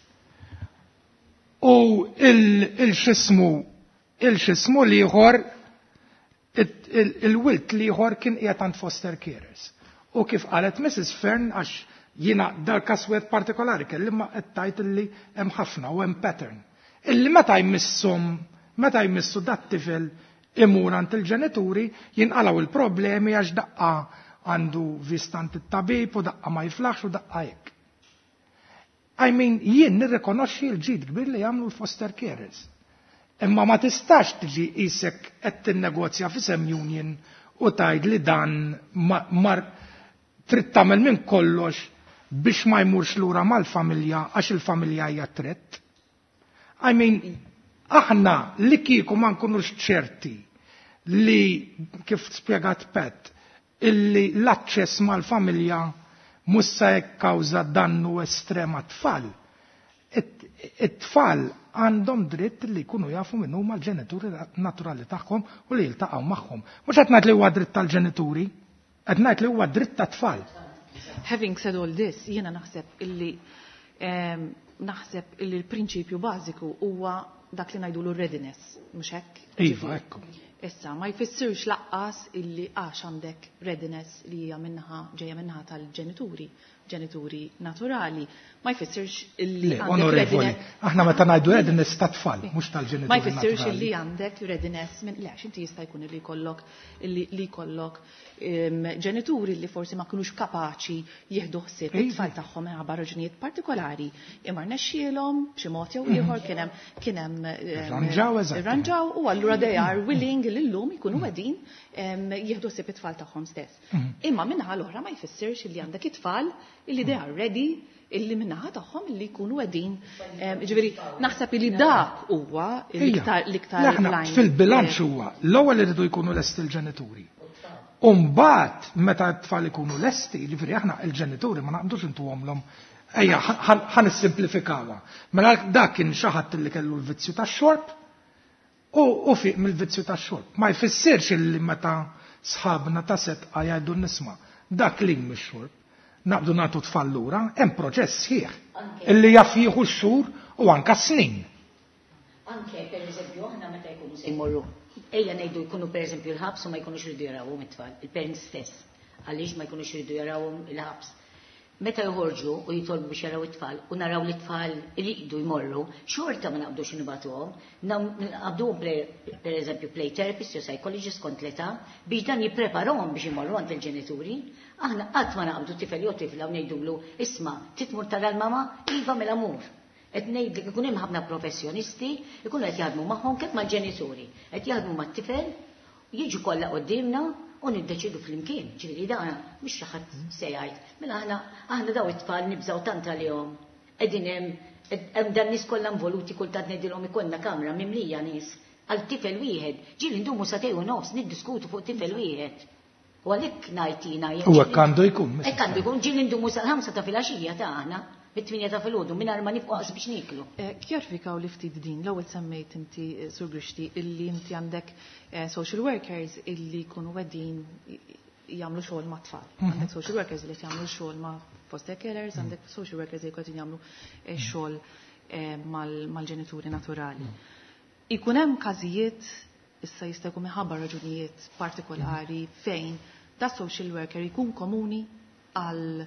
U il-xismu il-xismu liħor il-wilt liħor kien qiegħed għand foster carers. U kif qalet Missus Fern għax jiena dal kaswet partikolari kelli ma qed tgħid illi hemm ħafna u hemm pattern. Illi meta jmisshom, meta jmissu dat tifel imur għand il-ġenituri jinqalgħu il-problemi għax daqqa għandu vistant it-tabib u daqqa ma jiflaħx u daqqa hekk. I mean, jien nirrikonoxxi l-ġid kbir li jagħmlu l-foster carers. Imma ma tistax tiġi qisek qed tinnegozja f'isem union u tgħid li dan mar trid tagħmel minn kollox biex ma jmurx lura mal-familja għax il-familja hija trid. I mean, aħna li kieku ma nkunux ċerti li kif spjegat Pat illi l-aċċess mal-familja mhux se jikkawża dannu estrema tfal. It-tfal għandhom dritt li jkunu jafu minn huma l-ġenituri naturali tagħhom u li jiltaqgħu magħhom. Mhux qed ngħid li huwa dritt tal-ġenituri, qed ngħid li huwa dritt tat-tfal. Having said all this, jiena naħseb illi naħseb illi l-prinċipju bażiku huwa dak li ngħidulu readiness, mhux hekk? Iva, ekku. Issa ma jfissirx laqqas illi għax għandek readiness li hija minnaħa ġejja minnaħa tal-ġenituri ġenituri naturali ma jfissirx illi onorevoli, aħna meta ngħidu readiness ta' tfal, mhux tal-ġenituri ma jfissirx illi għandek readiness minn lex inti jista' jkun illi jkollok illi jkollok ġenituri li forsi ma kinux kapaċi jieħdu ħsieb it-tfal tagħhom minħabba raġunijiet partikolari imma rnexxielhom b'xi mod jew ieħor kien hemm kien hemm irranġaw u allura they are willing li llum jkunu qegħdin jieħdu ħsieb it-tfal tagħhom stess. Imma minnaħa l-oħra ma jfissirx illi għandek it-tfal illi they are ready illi minnaħa tagħhom illi jkunu qegħdin. Ġifieri naħseb li dak huwa l-iktar l-iktar line. Fil-bilanċ huwa l-ewwel iridu jkunu lesti l-ġenituri. U mbagħad meta t-tfal ikunu lesti, ġifieri aħna l-ġenituri ma naqbdux intuhomlhom ejja ħan issimplifikawha. Mela dak kien xi ħadd illi kellu l-vizzju tax-xorb u fiq mill-vizzju tax-xorb. Ma jfissirx illi meta sħabna ta' setqa jgħidu nisma' dak li mix-xorb naqbdu nagħtu tfal lura, hemm proċess sħiħ illi jaf jieħu x-xhur u anke snin. Anke pereżempju aħna meta jkunu se jmorru ejja ngħidu jkunu pereżempju l-ħabs u ma jkunux iridu jarawhom it-tfal, il-parents stess. Għaliex ma jkunux iridu jarawhom il-ħabs. Meta jħorġu u jitolbu biex jaraw it-tfal u naraw l-tfal li jqdu jmorru, xorta ma naqbdux nibatuhom, naqbduhom pereżempju play therapist jew psychologist kont l-età biex dan jippreparahom biex imorru għand il-ġenituri. Aħna qatt ma naqbdu tifel jew tifla u ngħidulu isma' titmur tara l-mama iva mill-amur. Qed ngħidlek ikun hemm ħafna professjonisti ikunu qed jaħdmu magħhom kif mal-ġenituri, qed jaħdmu mat-tifel, jiġu kollha qudiemna u niddeċidu fl-imkien, ġifieri dan mhux xi ħadd se jgħid. Mela aħna aħna daw it-tfal nibżgħu tant għalihom. Qegħdin hemm hemm dan nies kollha involuti kultant ngħidilhom ikollna kamra mimlija nies għal tifel wieħed. Ġieli ndumu satej u nofs niddiskutu fuq tifel wieħed. U għalhekk ngħid jiena u hekk għandu jkun. Hekk għandu jkun ġieli ndumu sal-ħamsa ta' filgħaxija ta' aħna bit-tminja ta' filgħodu mingħajr ma nibqgħu biex niklu. Kjarifikaw li ftit din l-ewwel semmejt inti Sur Grixti illi inti għandek social workers illi jkunu qegħdin jagħmlu xogħol ma' tfal. Għandek social workers li jagħmlu xogħol ma' foster carers, għandek social workers li qegħdin jagħmlu xogħol mal-ġenituri naturali. Ikun hemm każijiet issa jista' jkun minħabba raġunijiet partikolari fejn da social worker jkun komuni għal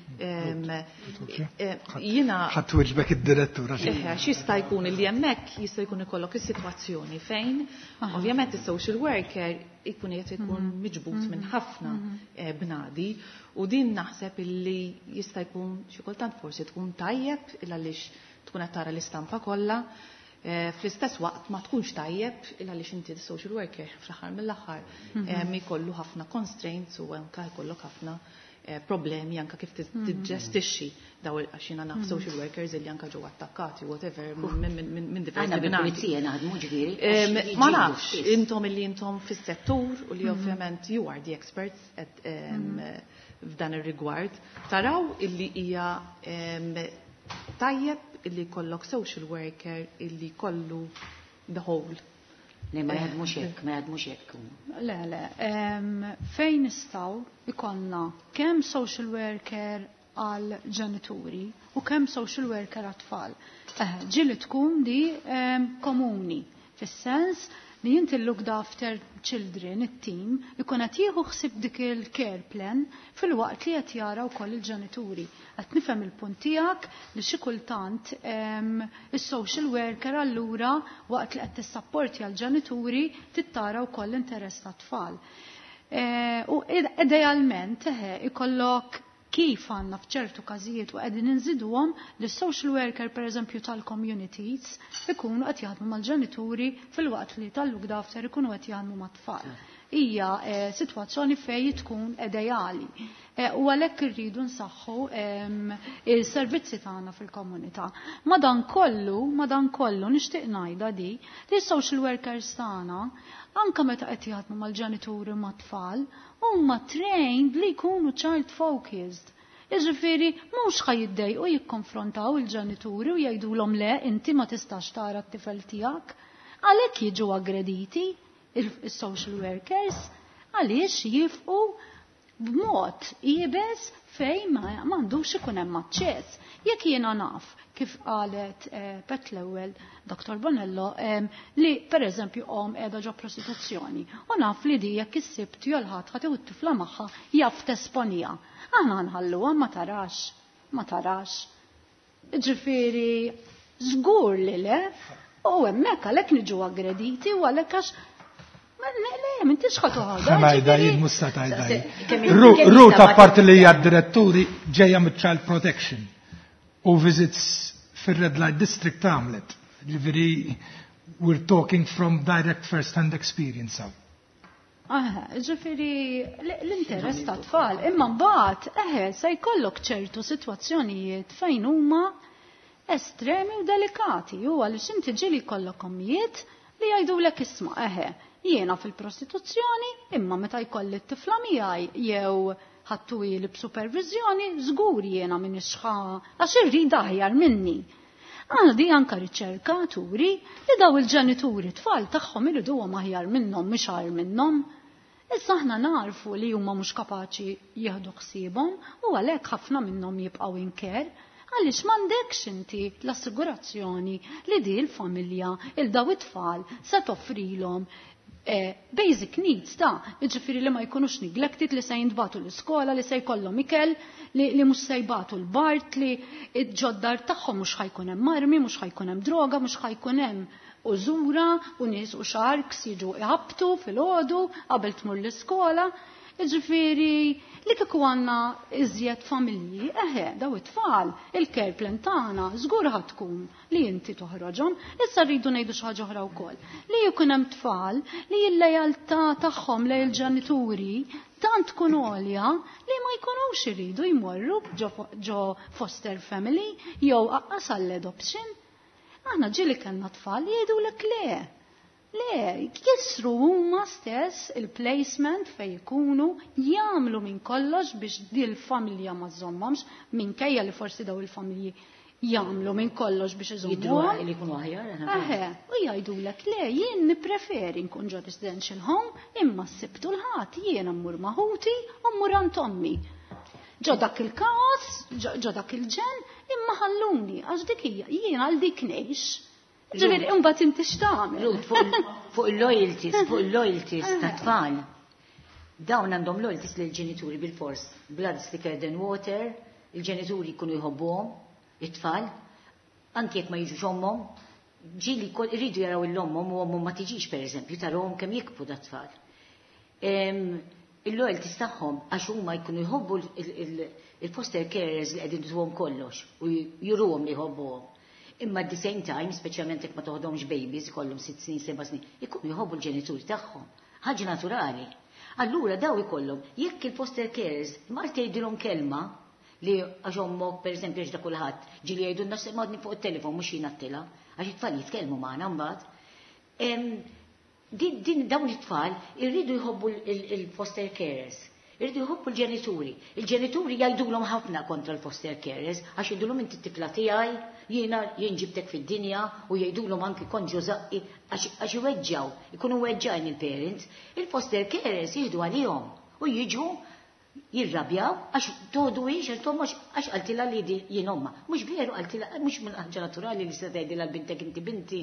Jina ħadd wiġbek id-direttura. X'jista' jkun li hemmhekk jista' jkun ikollok is-sitwazzjoni fejn ovvjament is-social worker ikun qed ikun miġbut minn ħafna bnadi u din naħseb illi jista' jkun xi kultant forsi tkun tajjeb il għaliex tkun qed tara l-istampa kollha. Fl-istess waqt ma tkunx tajjeb il għaliex inti social worker fl-aħħar mill-aħħar jkollu ħafna constraints u anke jkollok ħafna problemi anka kif tiġġestixxi daw il-għaxina naf social workers li anka ġew attakkati whatever minn diversi pulizija naħdmu ġifieri. Ma nafx intom illi intom fis-settur u li ovvjament you are the experts f'dan ir-rigward taraw illi hija tajjeb illi kollok social worker illi kollu the whole. Ne ma jgħadmux hekk, ma jgħadmux hekk. Le, le, fejn nistgħu ikonna kemm social worker għal ġenituri u kemm social worker għat tfal. Ġili tkun di komuni, fis-sens li jinti looked after children, it-team, ikun qed jieħu ħsieb dik il-care plan fil-waqt li qed jara wkoll il-ġenituri. Qed nifhem il-punt tiegħek li xi kultant is-social worker allura waqt li qed tissapporti għall-ġenituri tittara wkoll l-interess tat-tfal. U idealment ikollok kif għandna f'ċertu każijiet u qegħdin inżiduhom li social worker pereżempju tal-communities ikunu qed jaħdmu mal-ġenituri fil-waqt li tal-looked after ikunu qed jaħdmu mat-tfal. Hija sitwazzjoni fejn tkun ideali. U għalhekk irridu nsaħħu il-servizzi tagħna fil-komunità. Madankollu, madankollu nixtieq ngħidha di li social workers tagħna anke meta qed jaħdmu mal-ġenituri mat-tfal huma trained li jkunu child focused. Iġifieri mhux ħajiddejqu jikkonfrontaw il-ġenituri u jgħidulhom le inti ma tistax tara t-tifel tiegħek. Għalhekk jiġu aggrediti il-social workers għaliex jifqu b'mod jibes fejn ma m'għandux ikun hemm aċċess. Jekk jiena naf kif qalet Pet l-ewwel Doktor Bonello li pereżempju qom qiegħda ġo prostituzzjoni. U naf li di jekk issibt jolħad ħadd u t-tifla magħha jaf tesponija. Aħna nħalluha ma tarax, ma tarax. Ġifieri żgur li le, u hemmhekk għalhekk niġu aggrediti u għalhekk għax le, minn tixħatu ħadha. Ħamajda jien musta tajda. Ruta parti li hija diretturi ġejja mit-Child Protection u visits fir-Red Light District għamlet. Ġifieri we're talking from direct first-hand experience. Aha, ġifieri l-interess ta' tfal, imma mbagħad eħe se jkollok ċertu sitwazzjonijiet fejn huma estremi u delikati u għaliex inti ġieli jkollok ommijiet li jgħidulek isma' eħe jiena fil-prostituzzjoni imma meta jkolli t-tifla miegħi jew ħattu li b'supervizjoni żgur jiena min ixħa għax irrid aħjar minni. Għana di anka riċerkaturi li daw il-ġenituri tfal tagħhom iriduhom aħjar minnhom mhux għar minnhom. Issa aħna narfu li huma mhux kapaċi jieħdu ħsiebhom u għalhekk ħafna minnhom jibqgħu inker għaliex m'għandekx inti l-assigurazzjoni li di l-familja il-daw it-tfal se toffrilhom Eh, basic needs ta' ġifiri li ma jkunux neglected li se jindbatu l-iskola, li se jkollhom ikel, li, li mhux se jbatu l-bart, li ġoddar tagħhom mhux ħajkun hemm marmi, mhux ħajkun hemm droga, mhux ħajkun hemm użura u nies u sharks jiġu iħabtu fil-għodu qabel tmur l-iskola. Ġifieri li kieku għandna iżjed familji, eħe, daw it-tfal, il-care plan tagħna żgur ħadd tkun li inti toħroġhom, issa rridu ngħidu xi ħaġa oħra wkoll. Li jkun hemm tfal li l-lejaltà tagħhom lejn il-ġenituri tant tkun għolja li ma jkunux iridu jmorru ġo foster family jew aqqas għall-adoption. Aħna ġieli kellna tfal jgħidulek le. Le, jissru huma stess il-placement fej jkunu jagħmlu minn kollox biex di l-familja ma żommhomx minkejja li forsi daw il-familji jagħmlu minn kollox biex iżommhom. Jidru li jkunu aħjar. Eħe, u jgħidulek le jien nippreferi nkun ġo residential home imma ssibtu l-ħadd jiena mmur maħuti u mmur għand ommi. Ġo dak il-każ, ġo dak il-ġen, imma ħalluni għax dik hija jiena għal dik ngħix. Ġifieri imbagħad inti x'tagħmel. Fuq il-loyalties, fuq il-loyalties ta' tfal. Dawn għandhom loyalties lil ġenituri bil-fors. Blood thicker than water, il-ġenituri jkunu jħobbuhom, it-tfal, anke jekk ma jiġux ommhom, ġieli jridu jaraw il-ommhom u ommhom ma tiġix pereżempju tarawhom kemm jikbu da tfal. Il-loyalties tagħhom għax huma jkunu jħobbu il-foster carers li qegħdin tuhom kollox u juruhom li jħobbuhom. Imma at the same time, speċjalment jekk ma toħdomx babies, ikollhom sitt snin, seba' snin, ikunu jħobbu l-ġenituri tagħhom. Ħaġa naturali. Allura daw ikollhom jekk il-foster carers ma tgħidilhom kelma li għax ommok pereżempju ġda kulħadd ġieli jgħidulna semmadni fuq it-telefon mhux jien għattila għax it-tfal jitkellmu magħna mbagħad. Din dawn it-tfal irridu jħobbu il-foster carers. Irridu jħobbu l-ġenituri. Il-ġenituri jgħidulhom ħafna kontra l-foster carers għax jgħidulhom inti t-tifla tiegħi jiena jien ġibtek fid-dinja u jgħidulhom anki konġu zaqqi għax iweġġaw, ikunu weġġajn il-parents. Il-foster carers jieħdu għalihom u jiġu jirrabjaw għax toħdu ix għax qaltila li jien omma. Mhux veru qaltila mhux minn ħaġa naturali li se tgħidilha l-bintek inti binti.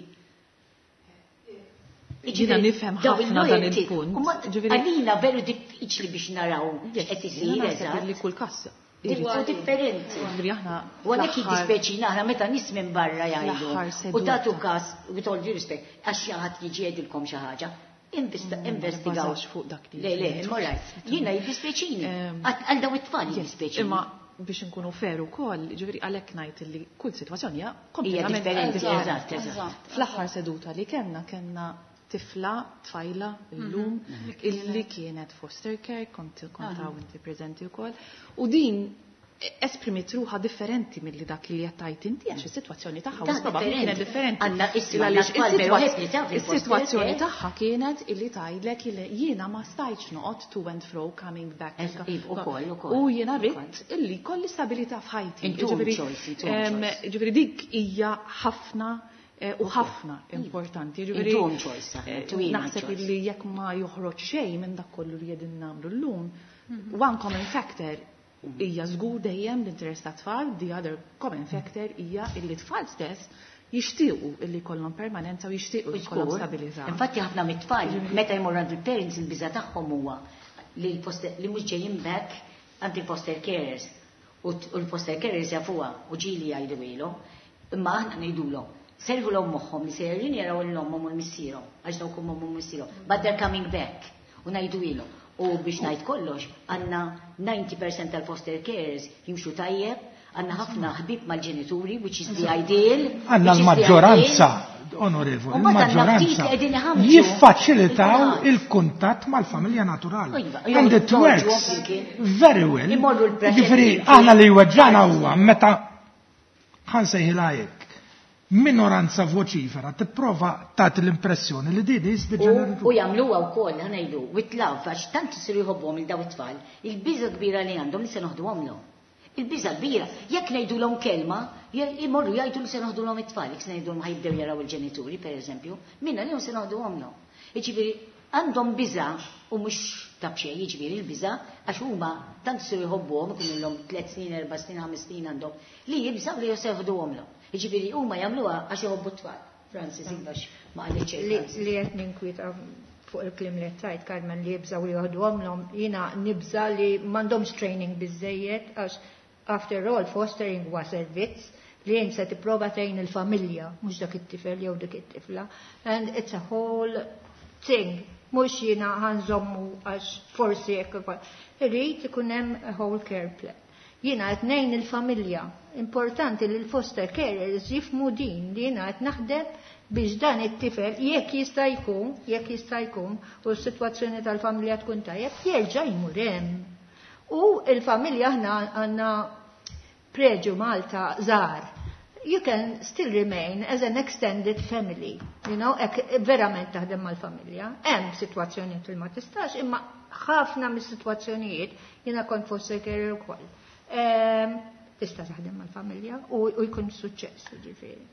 Ġina nifhem ħafna dan il-punt. Għalina veru diffiċli biex naraw qed isir eżatt. Li kull każ huwa differenti. U għalhekk jiddispeċina aħna meta nies minn barra jgħidu u tagħtu każ with all due respect għax xi ħadd jiġi jgħidilkom xi ħaġa. Investigaw fuq dak li. Le, le, morajt. Jiena jiddispeċini. Għal daw it-tfal jiddispeċini. Imma biex nkunu feru wkoll, ġifieri għalhekk ngħid li kull sitwazzjoni hija kompletament differenti. Eżatt, eżatt. Fl-aħħar seduta li kellna kellna tifla, tfajla, illum, illi kienet foster care, kont kontaw inti prezenti wkoll. U din esprimit ruħa differenti mill-li dak li jattajt inti, għax il-situazzjoni taħħa, u s-probabli kienet differenti. Il-situazzjoni taħħa kienet illi tajlek illi jiena ma stajċ noqot to and fro coming back. U jiena rrit illi kolli stabilita f'ħajti. Ġifiri dik hija ħafna u ħafna importanti. Naħseb illi jekk ma joħroġ xejn minn dak kollu li qegħdin nagħmlu llum, one common factor hija żgur dejjem l-interess ta' tfal, the other common factor hija illi tfal stess jixtiequ illi jkollhom permanenza u jixtiequ jkollhom stabilità. Infatti ħafna mit-tfal meta jmorru għand il-parents il-biża' tagħhom huwa li mhux ġejjin back għand il-foster carers u l-foster carers jafuha u ġieli jgħidu ilhom, imma aħna ngħidulhom servu l-om moħħom li serrin jaraw l-ommom u l-missierhom, għax dawk huma u l-missierhom, but they're coming back u ngħidu ilhom. U biex ngħid kollox, għandna ninety percent tal-foster carers jimxu tajjeb, għandna ħafna ħbib mal-ġenituri, which is the ideal. Għandna l-maġġoranza, onorevoli, l-maġġoranza jiffaċilitaw il-kuntatt mal-familja naturali. And it works very well. Ġifieri aħna li weġġana huwa meta ħansejħilha hekk. Minoranza voċifera tipprova tagħti l-impressjoni li din is deġeneraturi. U jagħmluha wkoll ħanejdu with love għax tant isiru jħobbuhom il daw it-tfal, il-biża kbira li għandhom li se noħduhomlhom. Il-biża kbira, jekk ngħidulhom kelma, jmorru jgħidu li se noħduhom it-tfal, jekk se ngħidulhom ħajbdew jaraw il-ġenituri pereżempju, minna li se noħduhomlhom. Jiġifieri għandhom biża u mhux ta' bxejn, jiġifieri il-biża għax huma tant isiru jħobbuhom ikun ilhom tliet snin, erba' snin, ħames snin għandhom li jibżgħu li se joħduhomlhom. Jiġifieri huma jagħmluha għax jħobbu t-tfal. Francis ibax ma qalitx li qed ninkwita fuq il-klim li tajt Carmen li jibżgħu li joħduhomlhom, jiena nibża li m'għandhomx training biżejjed għax after all fostering huwa servizz li jien se tipprova tgħin il-familja mhux dak it-tifel jew dik it-tifla, and it's a whole thing. Mhux jiena ħanżommu għax forsi hekk irid ikun hemm a whole care plan. Jiena qed ngħin il-familja. Importanti li l-foster carers jifmu din li jiena qed naħdem biex dan it-tifel jekk jista' jkun, jekk jista' jkun u s-sitwazzjoni tal-familja tkun tajjeb jerġa' jmur hemm. U l-familja aħna għandna preġu Malta żgħar. You can still remain as an extended family, you know, ek verament taħdem mal-familja. Hemm sitwazzjonijiet li ma tistax, imma ħafna mis-sitwazzjonijiet jiena kont foster carer ukoll. Tista' taħdem mal-familja u jkun suċċess ġifieri.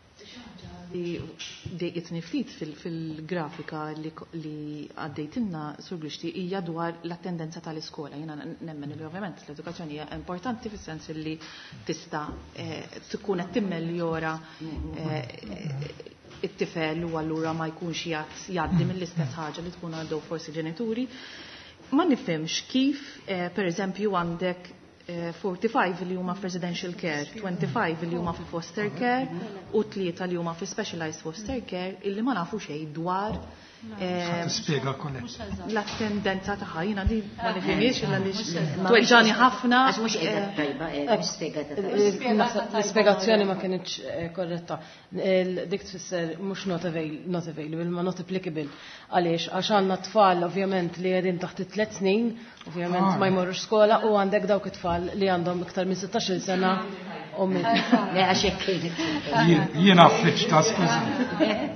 Li jitni ftit fil-grafika li għaddejtinna sur Grixti hija dwar l-attendenza tal-iskola. Jiena nemmen li ovvjament l-edukazzjoni hija importanti fis-sens li tista' tkun qed timmeljora it-tifel u allura ma jkunx jgħaddi mill-istess ħaġa li tkun għandu forsi ġenituri. Ma nifhimx kif pereżempju għandek forty-five li huma f'residential care, twenty-five li huma fil-foster care u tlieta li huma fi specialized foster care illi ma nafu xejn dwar l-attendenza tagħha jiena li ma nifhimiex illa li tweġġani ħafna għax mhux qiegħda tajba qiegħda l-ispjegazzjoni ma kienx korretta. Dik tfisser mhux not available ma not applicable għaliex għax għandna tfal ovvjament li qegħdin taħt it-tliet snin, ovvjament ma jmorrux skola u għandek dawk it-tfal li għandhom iktar minn sitax-il sena u minn. Għax hekk kienet. Jiena ffiċċta skuża.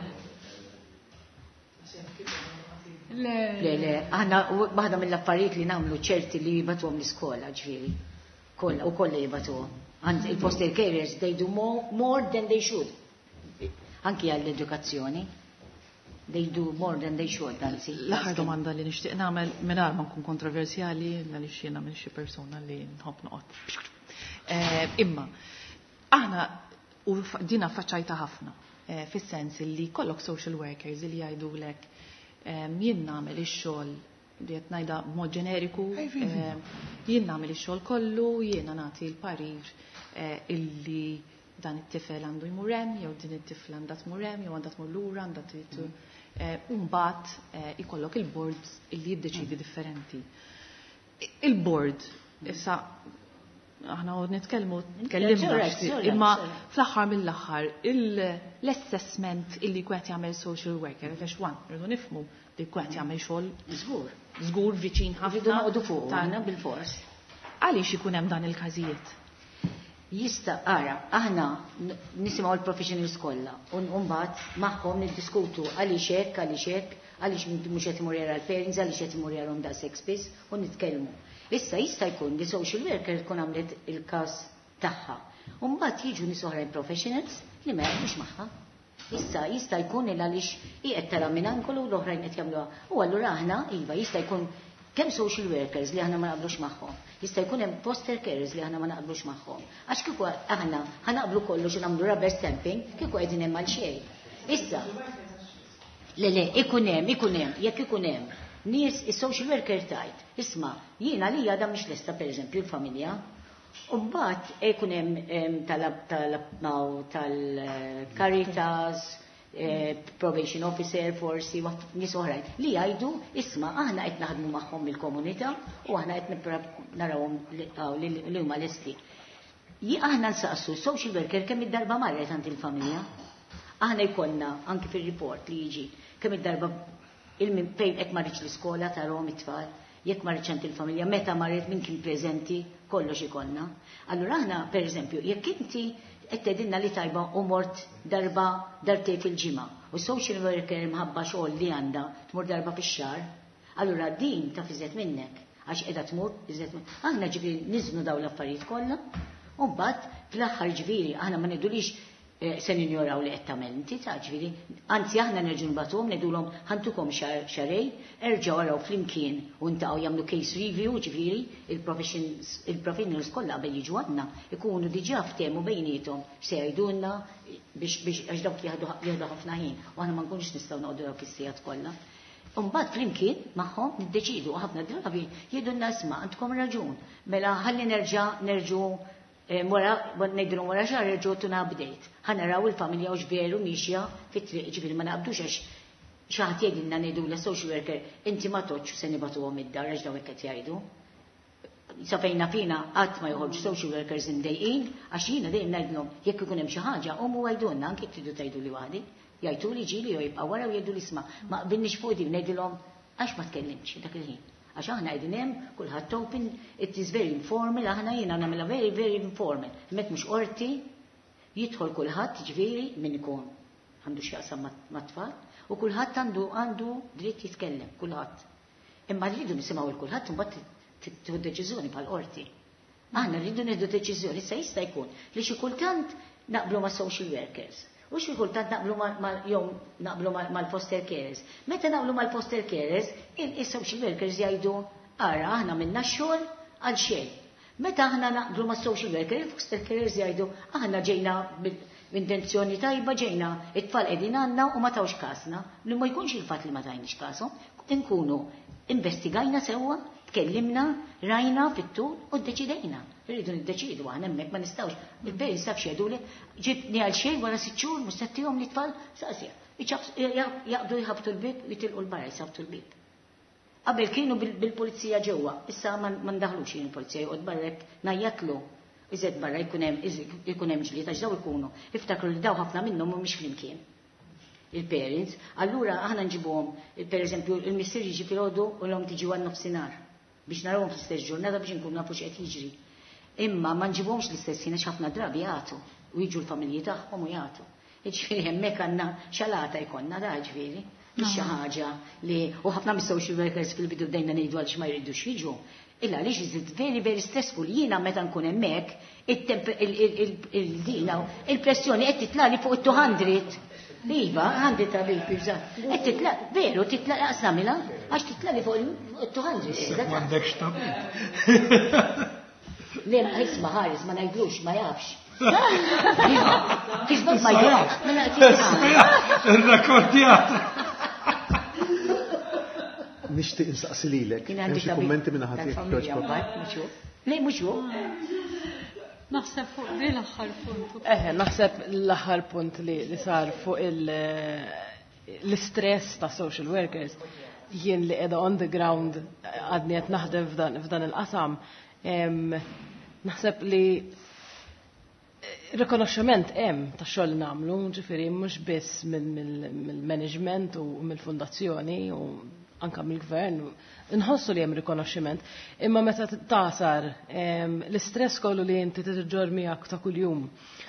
Le, le, aħna waħda mill-affarijiet li nagħmlu ċerti li jibatuhom l-iskola ġifieri. Kollha u kollha jibatuhom. Il foster carers they do more, more than they should. Anki għall-edukazzjoni. They do more than they should. L-aħħar domanda li nixtieq nagħmel mingħajr ma nkun kontroversjali għaliex jiena minn xi persuna li nħobb noqgħod. Imma aħna u dina faċċajta ħafna fis-sens li kollok social workers li jgħidulek jien nagħmel ix-xogħol li qed ngħidha b'mod ġeneriku, jien nagħmel ix-xogħol kollu, jiena nagħti l-parir illi dan it-tifel għandu jmur hemm jew din it-tifla għandha tmur hemm jew għandha tmur lura għandha trid u mbagħad ikollok il-board illi jiddeċidi differenti. Il-board issa aħna għod nitkellmu tkellimna imma fl-aħħar mill-aħħar l-assessment illi kwet jagħmel social worker għax wan rridu nifhmu li kwet jagħmel xogħol żgur żgur viċin ħafna noqogħdu fuq tagħna bil-fors. Għaliex ikun hemm dan il-każijiet? Jista' ara aħna nisimgħu l-professionals kollha u mbagħad magħhom niddiskutu għaliex hekk għaliex hekk għaliex mhux qed imur jara l-parents għaliex qed imur jarhom da sex biss u nitkellmu. Issa jista' jkun li social worker tkun għamlet il-każ tagħha. U mbagħad jiġu nies oħrajn professionals li ma jagħmlux magħha. Issa jista' jkun il għaliex qiegħed tara minn ankolu l-oħrajn qed jagħmluha. U allura aħna iva jista' jkun kemm social workers li aħna ma naqblux magħhom, jista' jkun hemm foster carers li aħna ma naqblux magħhom. Għax kieku aħna ħanaqblu kollox u nagħmlu rubber stamping, kieku qegħdin hemm għal xejn. Issa, le le, ikun hemm, ikun hemm, jekk ikun hemm. Nies is-social worker tajt, isma' jiena li għadha mhix lesta pereżempju l-familja. U mbagħad ikun hemm tal-Caritas, probation officer forsi nies oħrajn li jgħidu isma' aħna qed naħdmu magħhom mill-komunità u aħna qed narawhom li huma lesti. Aħna nsaqsu social worker kemm id-darba marret għand il-familja. Aħna jkollna anke fir-report li jiġi kemm id-darba il-min fejn qed marriċ l-iskola tarhom it-tfal, jekk marriċ għand il-familja, meta marret min kien preżenti, kollox ikollna. Allura aħna pereżempju jekk inti qed tgħidilna li tajba u mort darba darbtej fil-ġimgħa u social worker mħabba xogħol li għandha tmur darba fix-xahar, allura din ta' fiżet minnek għax qiegħda tmur iżet minn. Aħna ġifieri niżnu dawn l-affarijiet kollha u mbagħad fl-aħħar ġifieri aħna ma ngħidulix se ninjoraw li qed tagħmel inti ta' ġifieri, anzi aħna nerġgħu nbagħtuhom ngħidulhom ħantukom xarej, erġgħu waraw flimkien u ntaqgħu jagħmlu case review ġifieri il-professionals kollha qabel jiġu għandna ikunu diġà ftehmu bejniethom se jgħidulna biex għax dawk jieħdu ħafna ħin u aħna ma nkunux nistgħu noqogħdu dawk is-sigħat kollha. U mbagħad flimkien magħhom niddeċidu ħafna drabi jgħidulna isma' għandkom raġun, mela ħalli nerġa' nerġgħu Mora, nejdru mora xar reġgħu tuna update. Ħanaraw il-familja u veru mixja fit-triq ġifieri ma naqbdux għax xi ħadd jgħidilna ngħidu la social worker inti ma toġġ se nibatuhom id-dar għax dawn qed jgħidu. Sa fejna fina qatt ma joħorġu social workers imdejqin għax jiena dejjem ngħidlhom jekk ikun hemm xi ħaġa huma għajdulna anke tridu tgħidu li waħdi. Jgħidu li ġieli jew jibqa' wara u jgħidu li isma' ma qbilniex fuq din ngħidilhom għax ma tkellimx dak il-ħin. Għax aħna għedin hemm, kulħadd open, it is very informal, aħna jiena nagħmilha very, very informal. Met mhux qorti, jidħol kulħadd ġifieri min ikun għandu x'jaqsam mat-tfal u kulħadd għandu għandu dritt jitkellem, kulħadd. Imma rridu nisimgħu l kulħadd imbagħad tieħu deċiżjoni bħal qorti. Aħna rridu nieħdu deċiżjoni se jista' jkun li xi kultant naqblu ma' social workers. U xi kultant naqblu jew naqblu mal-foster carers. Meta naqblu mal-foster carers, is-social workers jgħidu ara aħna minna x-xogħol għal xejn. Meta aħna naqblu mas-social workers, il-foster carers jgħidu aħna ġejna b'intenzjoni tajba ġejna it-tfal qegħdin għandna u ma tawx kasna, li ma jkunx il-fatt li ma tajniex kasom, inkunu investigajna sewwa, tkellimna, rajna fit-tul u ddeċidejna. Irridu niddeċidu aħna hemmhekk ma nistgħux. Il-bejn sab xedu li ġibni għal xejn wara sitt xhur mhux settihom li tfal saqsija. Jaqdu jħabtu l-bib u jitilqu l-barra jsabtu l-bib. Qabel kienu bil-pulizija ġewwa, issa ma ndaħlux jien il-pulizija joqgħod barra najjatlu. Iżed barra jkun hemm ikun hemm ġlied għax daw ikunu. Iftakru li daw ħafna minnhom mhumiex flimkien. Il-parents, allura aħna nġibuhom, pereżempju il-missier jiġi filgħodu u l-hom tiġi għal nofsinhar biex narawhom fl-istess ġurnata biex inkunu nafu x'qed jiġri. Imma ma nġibhomx l-istess ħin ħafna drabi jagħtu u jiġu l-familji tagħhom u jagħtu. Jiġifieri hemmhekk għandna xalata jkollna da ġifieri. Mhix xi ħaġa li u ħafna mis-social workers fil-bidu bdejna ngħidu għal ma jridux jiġu. Illa għaliex iżid very very stressful jiena meta nkun hemmhekk il-dina il-pressjoni qed titla' li fuq it-two hundred. Iva, għandi ta' bil-pibza. Qed titla' veru titla' qasnamilha għax titla' li fuq it-two hundred. M'għandekx tabib. Le, jisma ħaris, ma najdlux, ma jafx. Kisbog ma jafx. Il-rakordjat. Nishtiq insaqsi lilek. Xi kummenti minn ħadd. Le, mhux hu. Naħseb fuq di l-aħħar punt. Eh, naħseb l-aħħar punt li sar fuq l-istress ta' social workers jien li qiegħda on the ground għadni qed naħdem f'dan il-qasam. Naħseb li rikonoxximent hemm ta' xogħol nagħmlu, ġifieri mhux biss mill-management u mill-fundazzjoni u anke mill-gvern, inħossu li hemm rikonoxximent, imma meta tasar l-istress kollu li inti tiġġor miegħek ta' kuljum.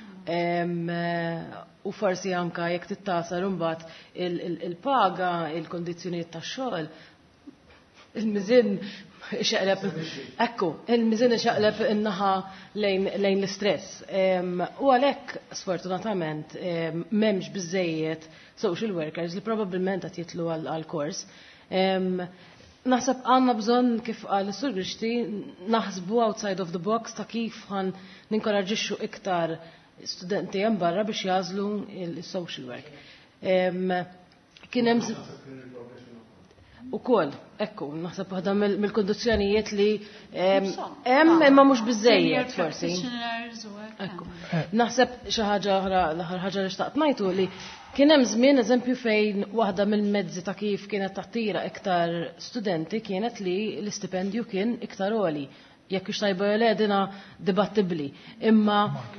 U forsi anke jekk tittasar imbagħad il-paga, il-kondizzjonijiet tax-xogħol, il-miżin xaqleb, ekku, il-mizin xaqleb innaħa lejn l-istress. U għalek, sfortunatament, memx bizzejiet social workers li probabilment għat jitlu għal-kors. naħseb għandna bżonn kif qal is-Sur Grixti naħsbu outside of the box ta' kif ħan ninkoraġixxu iktar studenti hemm barra biex jażlu il-social work. Kien hemm ukoll, ekku, naħseb waħda mill-kondizzjonijiet li hemm imma mhux biżejjed forsi. Ekku. Naħseb xi ħaġa oħra l-aħħar ħaġa li xtaqt ngħidu li kien hemm żmien eżempju fejn waħda mill-mezzi ta' kif kienet tattira iktar studenti kienet li l-istipendju kien iktar għoli. Jekk ix tajba l-edina dibattibli. Imma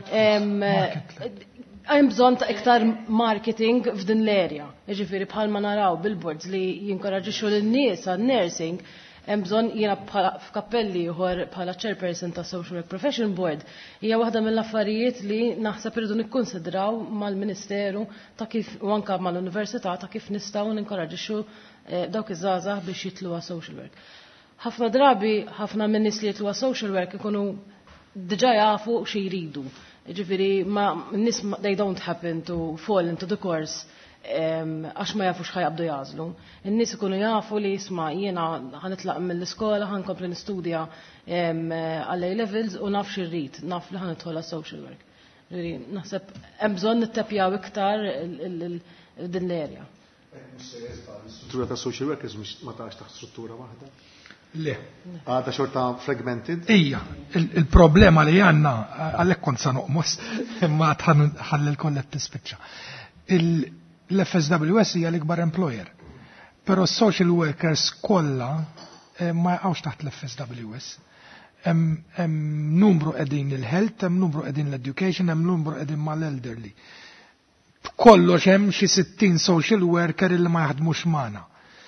hemm bżonn ta' iktar marketing f'din l-area. Jiġifieri bħalma naraw billboards li jinkoraġixxu lin-nies għan-nursing, hemm bżonn jiena f'kappelli ieħor bħala chairperson ta' Social Work Profession Board hija waħda mill-affarijiet li naħseb irridu nikkunsidraw mal-Ministeru ta' kif u anke mal-Università ta' kif nistgħu ninkoraġixxu dawk iż-żgħażagħ biex jitlu għas social work. Ħafna drabi ħafna minn nies li jitlu għas social work ikunu diġà jafu xi jridu. Ġifieri ma n-nies they don't happen to fall into the course għax ma jafux ħajabdu jażlu. In-nies ikunu jafu li jisma' jiena ħanitlaq mill-iskola ħankompli nistudja għall A levels u naf xirrid, naf li ħanidħol għas-social work. Naħseb hemm bżonn nittepjaw iktar din l-area. Struttura ta' social workers ma tax taħt struttura waħda? Le. Għada xorta fragmented? Ija, il-problema li għanna, għallek kont sa nuqmus, imma tħallil kollet tispiċċa. L-F S W S hija l-ikbar employer, pero social workers kollha ma jaqgħux taħt l-F S W S. Hemm numru qegħdin il-health, hemm numru qegħdin l-education, hemm numru qegħdin mal-elderly. Kollox hemm xi sittin social worker li ma jaħdmux magħna.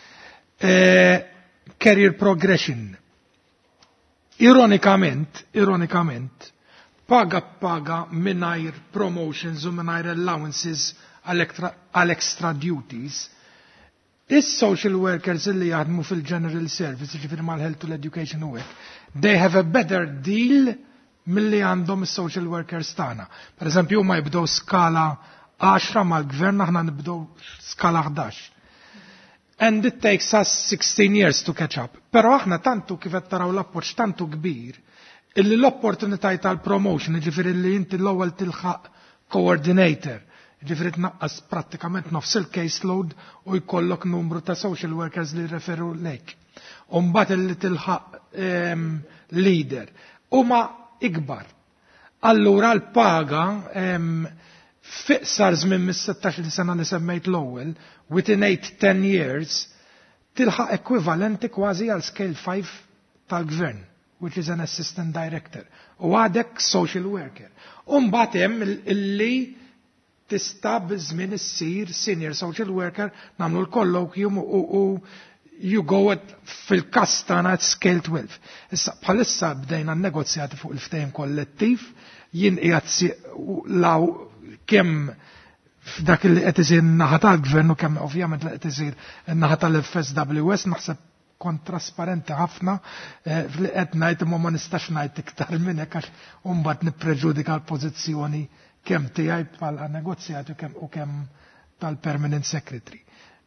Career progression. Ironikament, ironikament, paga paga mingħajr promotions u mingħajr allowances għal extra duties, is-social workers li jaħdmu fil-general service, ġifieri mal-health u l-education u hekk, they have a better deal milli għandhom is-social workers tagħna. Per eżempju, huma jibdew skala għaxra mal-gvern, aħna nibdew skala ħdax. And it takes us sixteen years to catch up. Pero aħna tantu kif qed taraw l-appoġġ tantu kbir, illi l-opportunitajiet tal-promotion, ġifieri li inti l-ewwel tilħaq coordinator, ġifieri tnaqqas prattikament nofs il-caseload u jkollok numru ta' social workers li referu lejk. U mbagħad illi tilħaq leader. Huma ikbar. Allura l-paga fiqsar żmien mis-sittax sena li semmejt l-ewwel, within eight to ten years, tilħaq ekwivalenti kważi għal scale five tal-gvern, which is an assistant director. U għadek social worker. U mbagħad hemm illi tista' biżmien issir senior social worker, nagħmlu l-colloquium u you go fil-każ tagħna at scale twelve. Issa bħalissa bdejna n-negozjati fuq il-ftehim kollettiv, jien qiegħed law kemm f'dak li qed isir naħa tal-gvern u kemm ovvjament li qed isir naħa tal-F S W S naħseb kont trasparenti ħafna li qed ngħid imma ma nistax ngħid iktar minn hekk għax mbagħad nippreġudika l-pożizzjoni kemm tiegħi bħala negozjati u kemm tal-Permanent Secretary.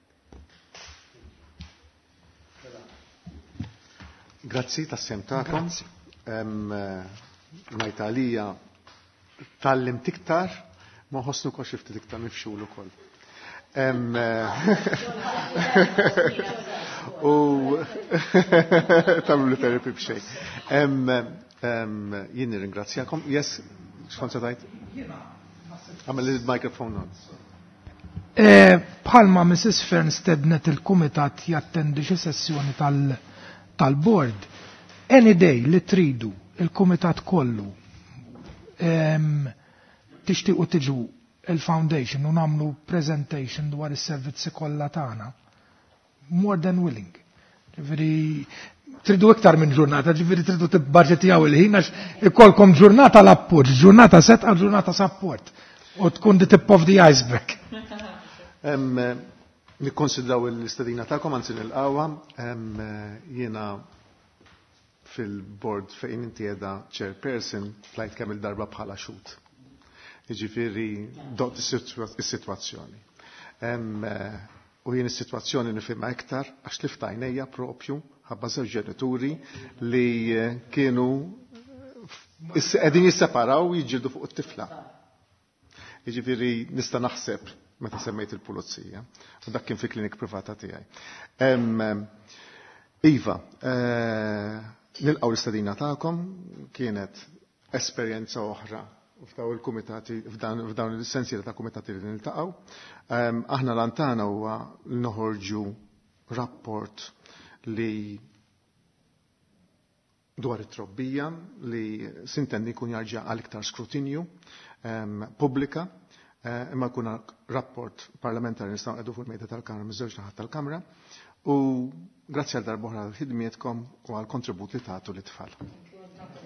Grazzi tas-sem tagħkom. Ngħid għalija tallim tiktar ma ħosnu kol xifti diktar mifxulu kol. U tamlu li terapi bxej. Jien ringrazzjakom. Yes, xkont se tajt? Għamil il-mikrofon on. Bħalma Missus Fernstednet il-Kumitat jattendi xi sessjoni tal-board. Any day li tridu il-Kumitat kollu tixtiequ tiġu il-foundation u nagħmlu presentation dwar is-servizzi kollha tagħna. More than willing. Ġifieri tridu iktar minn ġurnata, ġifieri tridu tibbaġġetjaw il-ħin għax ikolkom ġurnata l-appoġġ, ġurnata set għal ġurnata support u tkun di tip of the iceberg. Nikkonsidraw l-istadina tagħkom anzi nilqawha, jiena fil-board fejn inti qiegħda chairperson flajt kemm il-darba bħala xut. Jiġifieri dot is-sitwazzjoni. U jien is-sitwazzjoni nifhimha iktar għax tiftajnejja propju ħabba żewġ ġenituri li kienu qegħdin jisseparaw jiġġieldu fuq it-tifla. Jiġifieri nista' naħseb meta semmejt il-pulizija, u dak kien fi klinik privata tiegħi. Iva, nilqgħu l-istadina tagħkom, kienet esperjenza oħra f'daw il-kumitati, f'dawn il-sensiela ta' kumitati li niltaqgħu. Aħna lantana huwa li noħorġu rapport li dwar it-trobbija li sintenni jkun jarġa' għal iktar skrutinju pubblika, imma jkun rapport parlamentari nistgħu qegħdu fuq il-mejda tal-Kamra miż-żewġ naħat tal-Kamra u grazzi għal darba oħra għal ħidmietkom u għal kontribut li tagħtu lit-tfal.